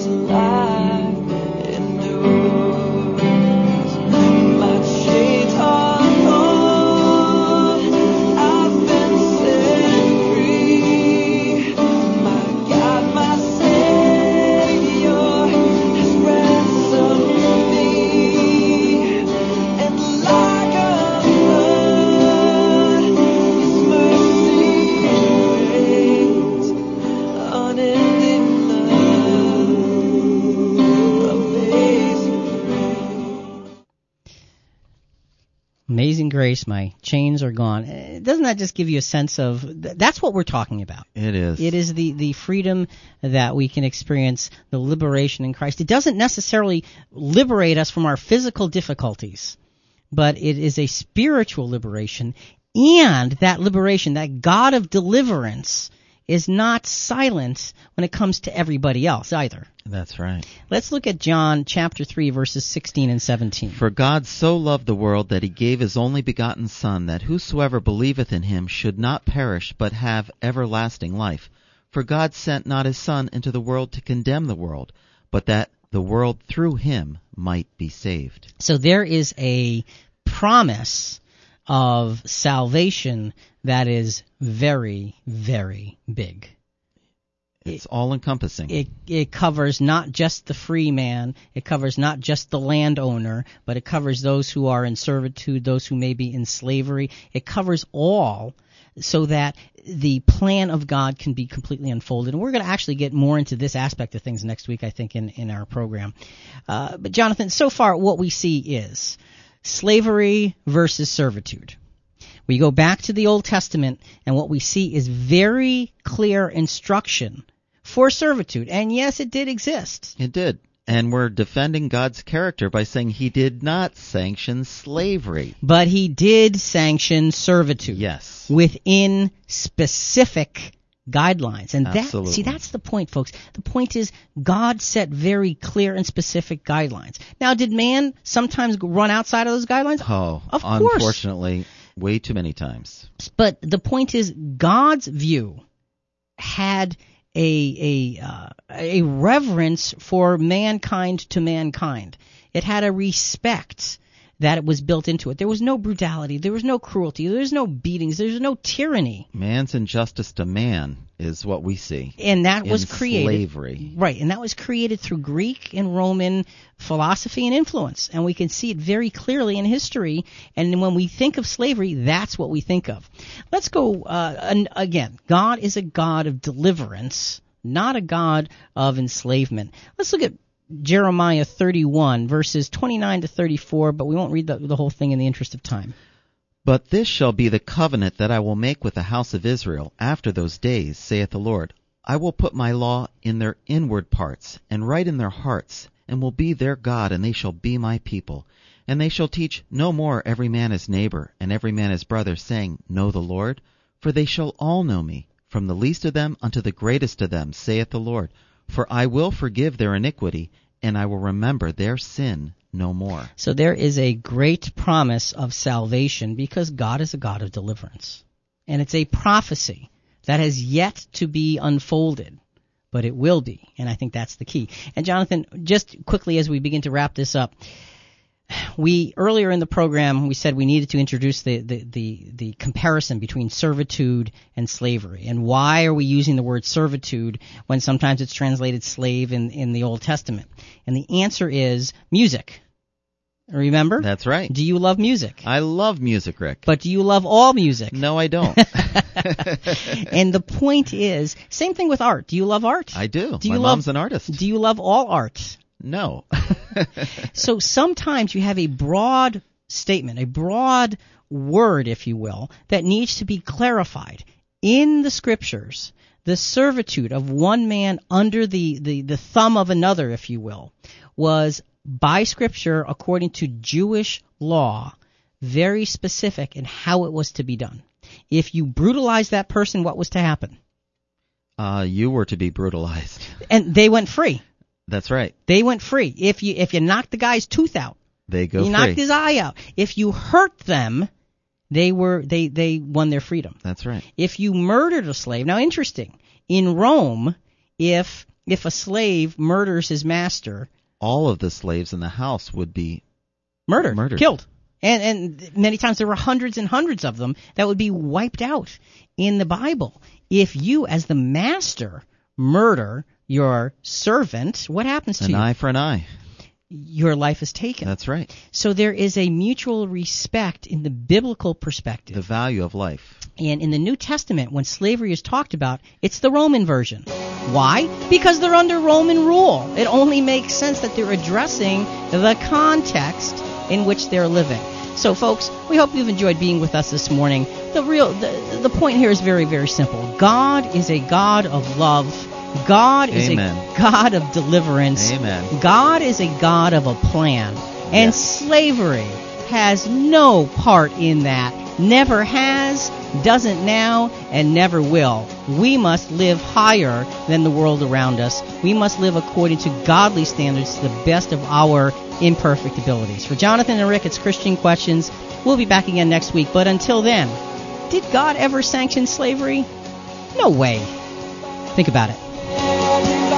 life endures. My chains are gone, I've been set free. My God, my Savior has ransomed me, and like a flood, His mercy reigns, unending love, amazing Amazing grace, my chains are gone. Doesn't that just give you a sense of that's what we're talking about? It is. It is the freedom that we can experience, the liberation in Christ. It doesn't necessarily liberate us from our physical difficulties, but it is a spiritual liberation, and that liberation, that God of deliverance, is not silent when it comes to everybody else either. That's right. Let's look at John chapter 3, verses 16 and 17. For God so loved the world that he gave his only begotten Son, that whosoever believeth in him should not perish, but have everlasting life. For God sent not his Son into the world to condemn the world, but that the world through him might be saved. So there is a promise of salvation that is very, very big. It's all-encompassing. It covers not just the free man, it covers not just the landowner, but it covers those who are in servitude, those who may be in slavery. It covers all so that the plan of God can be completely unfolded. And we're going to actually get more into this aspect of things next week, I think, in our program. But Jonathan, so far what we see is slavery versus servitude. We go back to the Old Testament, and what we see is very clear instruction for servitude. And yes, it did exist. It did. And we're defending God's character by saying he did not sanction slavery. But he did sanction servitude. Yes. Within specific guidelines. And Absolutely. That's the point, folks. The point is God set very clear and specific guidelines. Now, did man sometimes run outside of those guidelines? Oh, of course. Unfortunately, way too many times. But the point is God's view had a reverence for mankind to mankind. It had a respect that it was built into it. There was no brutality. There was no cruelty. There was no beatings. There was no tyranny. Man's injustice to man is what we see. And that was created. Slavery. Right. And that was created through Greek and Roman philosophy and influence. And we can see it very clearly in history. And when we think of slavery, that's what we think of. Let's go, again, God is a God of deliverance, not a God of enslavement. Let's look at Jeremiah 31, verses 29 to 34, but we won't read the whole thing in the interest of time. But this shall be the covenant that I will make with the house of Israel after those days, saith the Lord. I will put my law in their inward parts, and write in their hearts, and will be their God, and they shall be my people. And they shall teach no more every man his neighbor, and every man his brother, saying, Know the Lord. For they shall all know me, from the least of them unto the greatest of them, saith the Lord. For I will forgive their iniquity, and I will remember their sin no more. So there is a great promise of salvation because God is a God of deliverance. And it's a prophecy that has yet to be unfolded, but it will be. And I think that's the key. And Jonathan, just quickly as we begin to wrap this up, earlier in the program we said we needed to introduce the comparison between servitude and slavery. And why are we using the word servitude when sometimes it's translated slave in the Old Testament? And the answer is music. Remember? That's right. Do you love music? I love music, Rick. But do you love all music? No, I don't. And the point is, same thing with art. Do you love art? I do. My mom's an artist. Do you love all art? No. So sometimes you have a broad statement, a broad word, if you will, that needs to be clarified. In the Scriptures, the servitude of one man under the thumb of another, if you will, was by Scripture, according to Jewish law, very specific in how it was to be done. If you brutalized that person, what was to happen? You were to be brutalized. And they went free. That's right. They went free. If you knocked the guy's tooth out, they go free. You knocked his eye out. If you hurt them, they won their freedom. That's right. If you murdered a slave, now interesting, in Rome, if if a slave murders his master, all of the slaves in the house would be murdered. Killed. And many times there were hundreds and hundreds of them that would be wiped out in the Bible. If you, as the master, murder your servant, what happens to you? An eye for an eye. Your life is taken. That's right. So there is a mutual respect in the biblical perspective. The value of life. And in the New Testament, when slavery is talked about, it's the Roman version. Why? Because they're under Roman rule. It only makes sense that they're addressing the context in which they're living. So, folks, we hope you've enjoyed being with us this morning. The point here is very, very simple. God is a God of love. God is Amen. a God of deliverance. Amen. God is a God of a plan. And slavery has no part in that. Never has, doesn't now, and never will. We must live higher than the world around us. We must live according to godly standards to the best of our imperfect abilities. For Jonathan and Rick, it's Christian Questions. We'll be back again next week. But until then, did God ever sanction slavery? No way. Think about it.